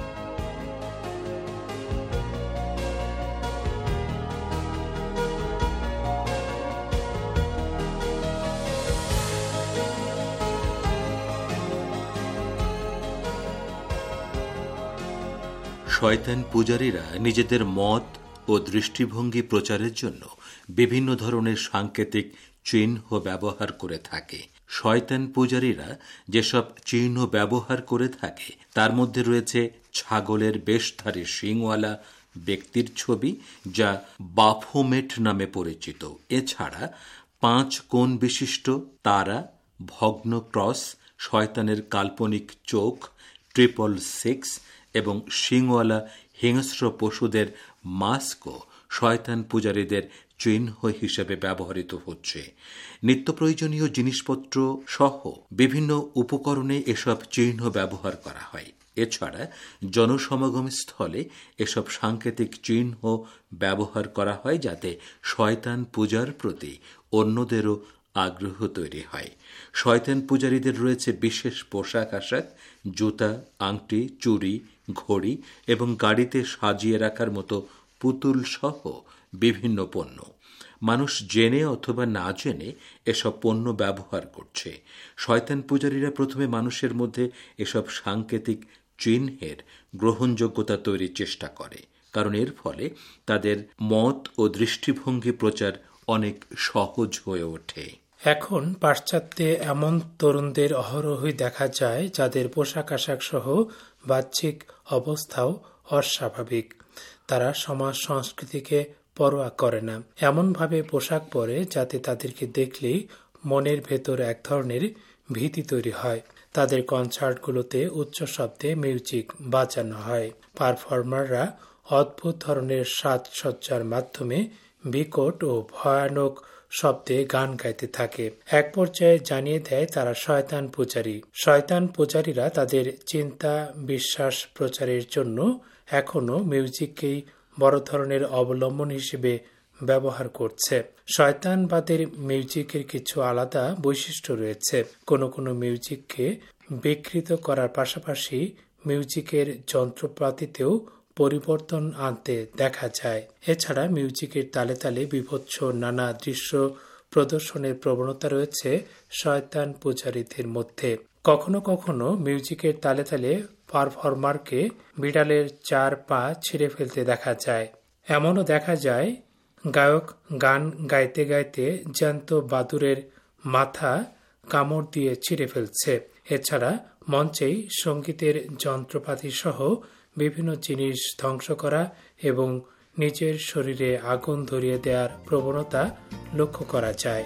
শয়তান পূজারীরা নিজেদের মত ও দৃষ্টিভঙ্গি প্রচারের জন্য বিভিন্ন ধরনের সাংকেতিক চিহ্ন ব্যবহার করে থাকে। শয়তান পূজারীরা যেসব চিহ্ন ব্যবহার করে থাকে তার মধ্যে রয়েছে ছাগলের বেশধারী শিংওয়ালা ব্যক্তির ছবি, যা বাফোমেট নামে পরিচিত। এছাড়া পাঁচ কোণ বিশিষ্ট তারা, ভগ্ন ক্রস, শয়তানের কাল্পনিক চোখ, ট্রিপল সিক্স এবং শিংওয়ালা হিংস্র পশুদের মাস্কও শয়তান পূজারীদের চিহ্ন হিসেবে ব্যবহৃত হচ্ছে। নিত্য প্রয়োজনীয় জিনিসপত্র সহ বিভিন্ন উপকরণে এসব চিহ্ন ব্যবহার করা হয়। এছাড়া জনসমাগম স্থলে এসব সাংকেতিক চিহ্ন ব্যবহার করা হয় যাতে শয়তান পূজার প্রতি অন্যদেরও আগ্রহ তৈরি হয়। শয়তান পূজারীদের রয়েছে বিশেষ পোশাক আশাক, জুতা, আংটি, চুড়ি, ঘড়ি এবং গাড়িতে সাজিয়ে রাখার মতো পুতুল সহ বিভিন্ন পণ্য। মানুষ জেনে অথবা না জেনে এসব পণ্য ব্যবহার করছে। শয়তান পূজারীরা প্রথমে মানুষের মধ্যে এসব সাংকেতিক চিহ্নের গ্রহণযোগ্যতা তৈরির চেষ্টা করে, কারণ এর ফলে তাদের মত ও দৃষ্টিভঙ্গি প্রচার অনেক সহজ হয়ে ওঠে। এখন পাশ্চাত্যে এমন তরুণদের অহরহই দেখা যায় যাদের পোশাক আশাক সহ বাহ্যিক অবস্থাও অস্বাভাবিক। তারা সমাজ সংস্কৃতিকে পরোয়া করে না, এমনভাবে পোশাক পরে যাতে তাদেরকে দেখলেই মনের ভেতর এক ধরনের ভীতি তৈরি হয়। তাদের কনসার্টগুলোতে উচ্চ শব্দে মিউজিক বাজানো হয়। পারফর্মাররা অদ্ভুত ধরনের সাজসজ্জার মাধ্যমে বিকট ও ভয়ানক শব্দে গান গাইতে থাকে। এক পর্যায়ে জানিয়ে দেয় তারা শয়তান পূজারী। শয়তান পূজারীরা তাদের চিন্তা বিশ্বাস প্রচারের জন্য এখনো মিউজিককেই বড় ধরনের অবলম্বন হিসেবে ব্যবহার করছে। শয়তানবাদের মিউজিকের কিছু আলাদা বৈশিষ্ট্য রয়েছে। কোনো কোনো মিউজিককে বিকৃত করার পাশাপাশি মিউজিকের যন্ত্রপাতিতেও পরিবর্তন আনতে দেখা যায়। এছাড়া মিউজিকের তালে তালে বিভৎস নানা দৃশ্য প্রদর্শনের প্রবণতা রয়েছে শয়তান পূজারীদের মধ্যে। কখনো কখনো মিউজিকের তালে তালে পারফর্মারকে বিড়ালের চার পা ছিঁড়ে ফেলতে দেখা যায়। এমনও দেখা যায় গায়ক গান গাইতে গাইতে জ্যান্ত বাদুরের মাথা কামড় দিয়ে ছিঁড়ে ফেলছে। এছাড়া মঞ্চেই সঙ্গীতের যন্ত্রপাতি সহ বিভিন্ন জিনিস ধ্বংস করা এবং নিজের শরীরে আগুন ধরিয়ে দেওয়ার প্রবণতা লক্ষ্য করা যায়।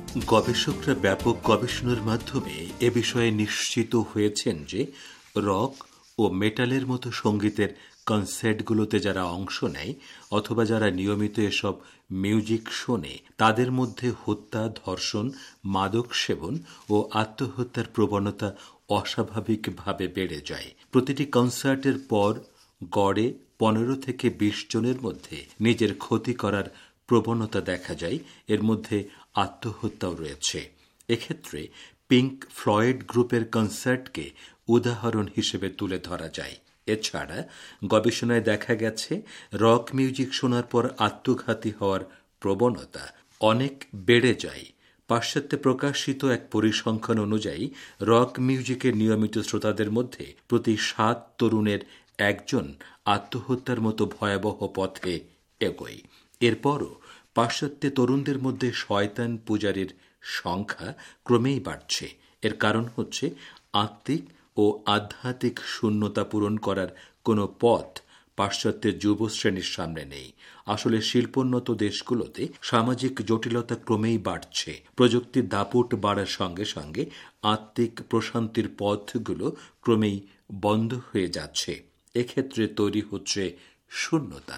গবেষকরা ব্যাপক গবেষণার মাধ্যমে এ বিষয়ে নিশ্চিত হয়েছেন যে রক ও মেটালের মতো সঙ্গীতের কনসার্টগুলোতে যারা অংশ নেয় অথবা যারা নিয়মিত এসব মিউজিক শোনে তাদের মধ্যে হত্যা, ধর্ষণ, মাদক সেবন ও আত্মহত্যার প্রবণতা অস্বাভাবিকভাবে বেড়ে যায়। প্রতিটি কনসার্টের পর গড়ে পনেরো থেকে বিশ জনের মধ্যে নিজের ক্ষতি করার প্রবণতা দেখা যায়। এর মধ্যে আত্মহত্যাও রয়েছে। এক্ষেত্রে পিঙ্ক ফ্লয়েড গ্রুপের কনসার্টকে উদাহরণ হিসেবে তুলে ধরা যায়। এছাড়া গবেষণায় দেখা গেছে রক মিউজিক শোনার পর আত্মঘাতী হওয়ার প্রবণতা অনেক বেড়ে যায়। পাশ্চাত্যে প্রকাশিত এক পরিসংখ্যান অনুযায়ী রক মিউজিকের নিয়মিত শ্রোতাদের মধ্যে প্রতি সাত তরুণের একজন আত্মহত্যার মতো ভয়াবহ পথে এগোয়। এরপরও পাশ্চাত্যে তরুণদের মধ্যে শয়তান পূজারীর সংখ্যা ক্রমেই বাড়ছে। এর কারণ হচ্ছে আত্মিক ও আধ্যাত্মিক শূন্যতা পূরণ করার কোনো পথ পাশ্চাত্যের যুব শ্রেণীর সামনে নেই। আসলে শিল্পোন্নত দেশগুলোতে সামাজিক জটিলতা ক্রমেই বাড়ছে। প্রযুক্তির দাপট বাড়ার সঙ্গে সঙ্গে আত্মিক প্রশান্তির পথগুলো ক্রমেই বন্ধ হয়ে যাচ্ছে। এক্ষেত্রে তৈরি হচ্ছে শূন্যতা।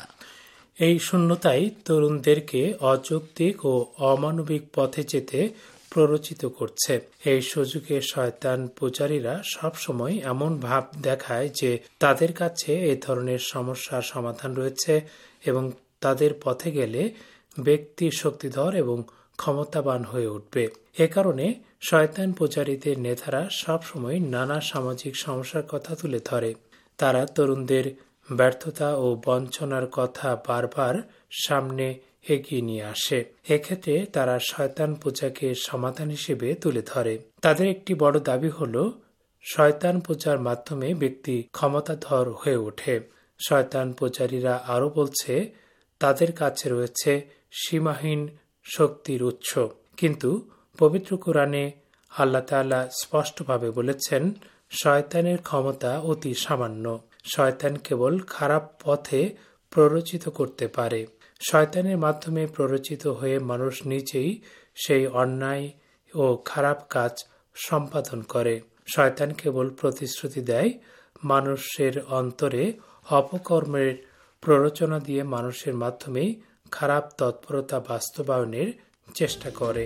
এই শূন্যতাই তরুণদেরকে অযৌক্তিক ও অমানবিক পথে যেতে প্ররোচিত করছে। এই সুযোগে শয়তান পূজারীরা সবসময় এমন ভাব দেখায় যে তাদের কাছে এই ধরনের সমস্যার সমাধান রয়েছে এবং তাদের পথে গেলে ব্যক্তি শক্তিধর এবং ক্ষমতাবান হয়ে উঠবে। এ কারণে শয়তান পূজারীদের নেতারা সবসময় নানা সামাজিক সমস্যার কথা তুলে ধরে। তারা তরুণদের ব্যর্থতা ও বঞ্চনার কথা বারবার সামনে এগিয়ে নিয়ে আসে। এক্ষেত্রে তারা শয়তান পূজাকে সমাধান হিসেবে তুলে ধরে। তাদের একটি বড় দাবি হল শয়তান পূজার মাধ্যমে ব্যক্তি ক্ষমতাধর হয়ে ওঠে। শয়তান পূজারীরা আরও বলছে তাদের কাছে রয়েছে সীমাহীন শক্তির উৎস। কিন্তু পবিত্র কোরআনে আল্লাহ তাআলা স্পষ্টভাবে বলেছেন শয়তানের ক্ষমতা অতি সামান্য। শয়তান কেবল খারাপ পথে প্ররোচিত করতে পারে। শয়তানের মাধ্যমে প্ররোচিত হয়ে মানুষ নিজেই সেই অন্যায় ও খারাপ কাজ সম্পাদন করে। শয়তান কেবল প্রতিশ্রুতি দেয়, মানুষের অন্তরে অপকর্মের প্ররোচনা দিয়ে মানুষের মাধ্যমেই খারাপ তৎপরতা বাস্তবায়নের চেষ্টা করে।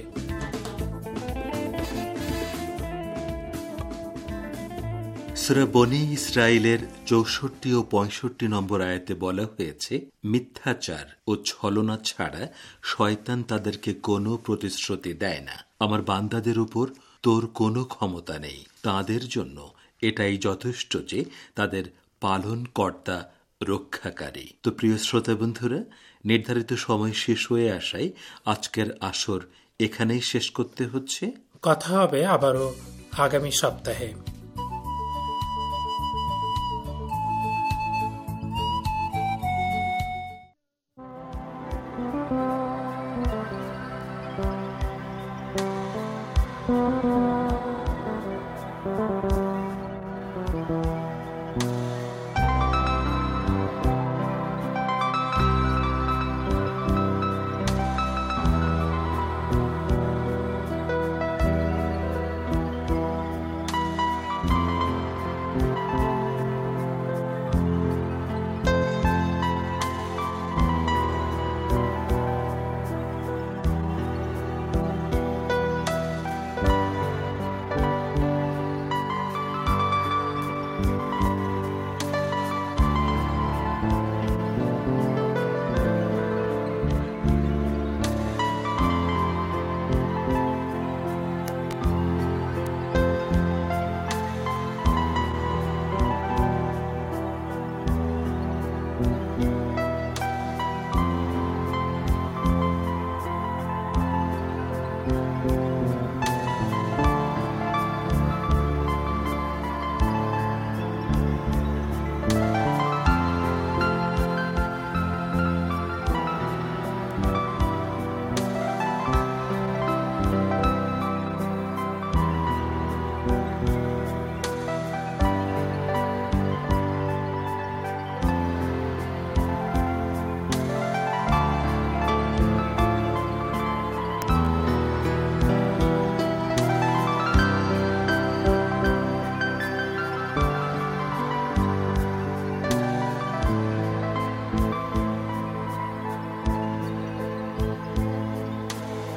সূরা বনী ইসরাইলের চৌষট্টি ও পঁয়ষট্টি নম্বর আয়াতে বলা হয়েছে, মিথ্যাচার ও ছলনা ছাড়া শয়তান তাদেরকে কোনো প্রতিশ্রুতি দেয় না। আমার বান্দাদের উপর তোর কোনো ক্ষমতা নেই। তাদের জন্য এটাই যথেষ্ট যে তাদের পালনকর্তা রক্ষাকারী। তো প্রিয় শ্রোতা বন্ধুরা, নির্ধারিত সময় শেষ হয়ে আসায় আজকের আসর এখানেই শেষ করতে হচ্ছে। কথা হবে আবারও আগামী সপ্তাহে।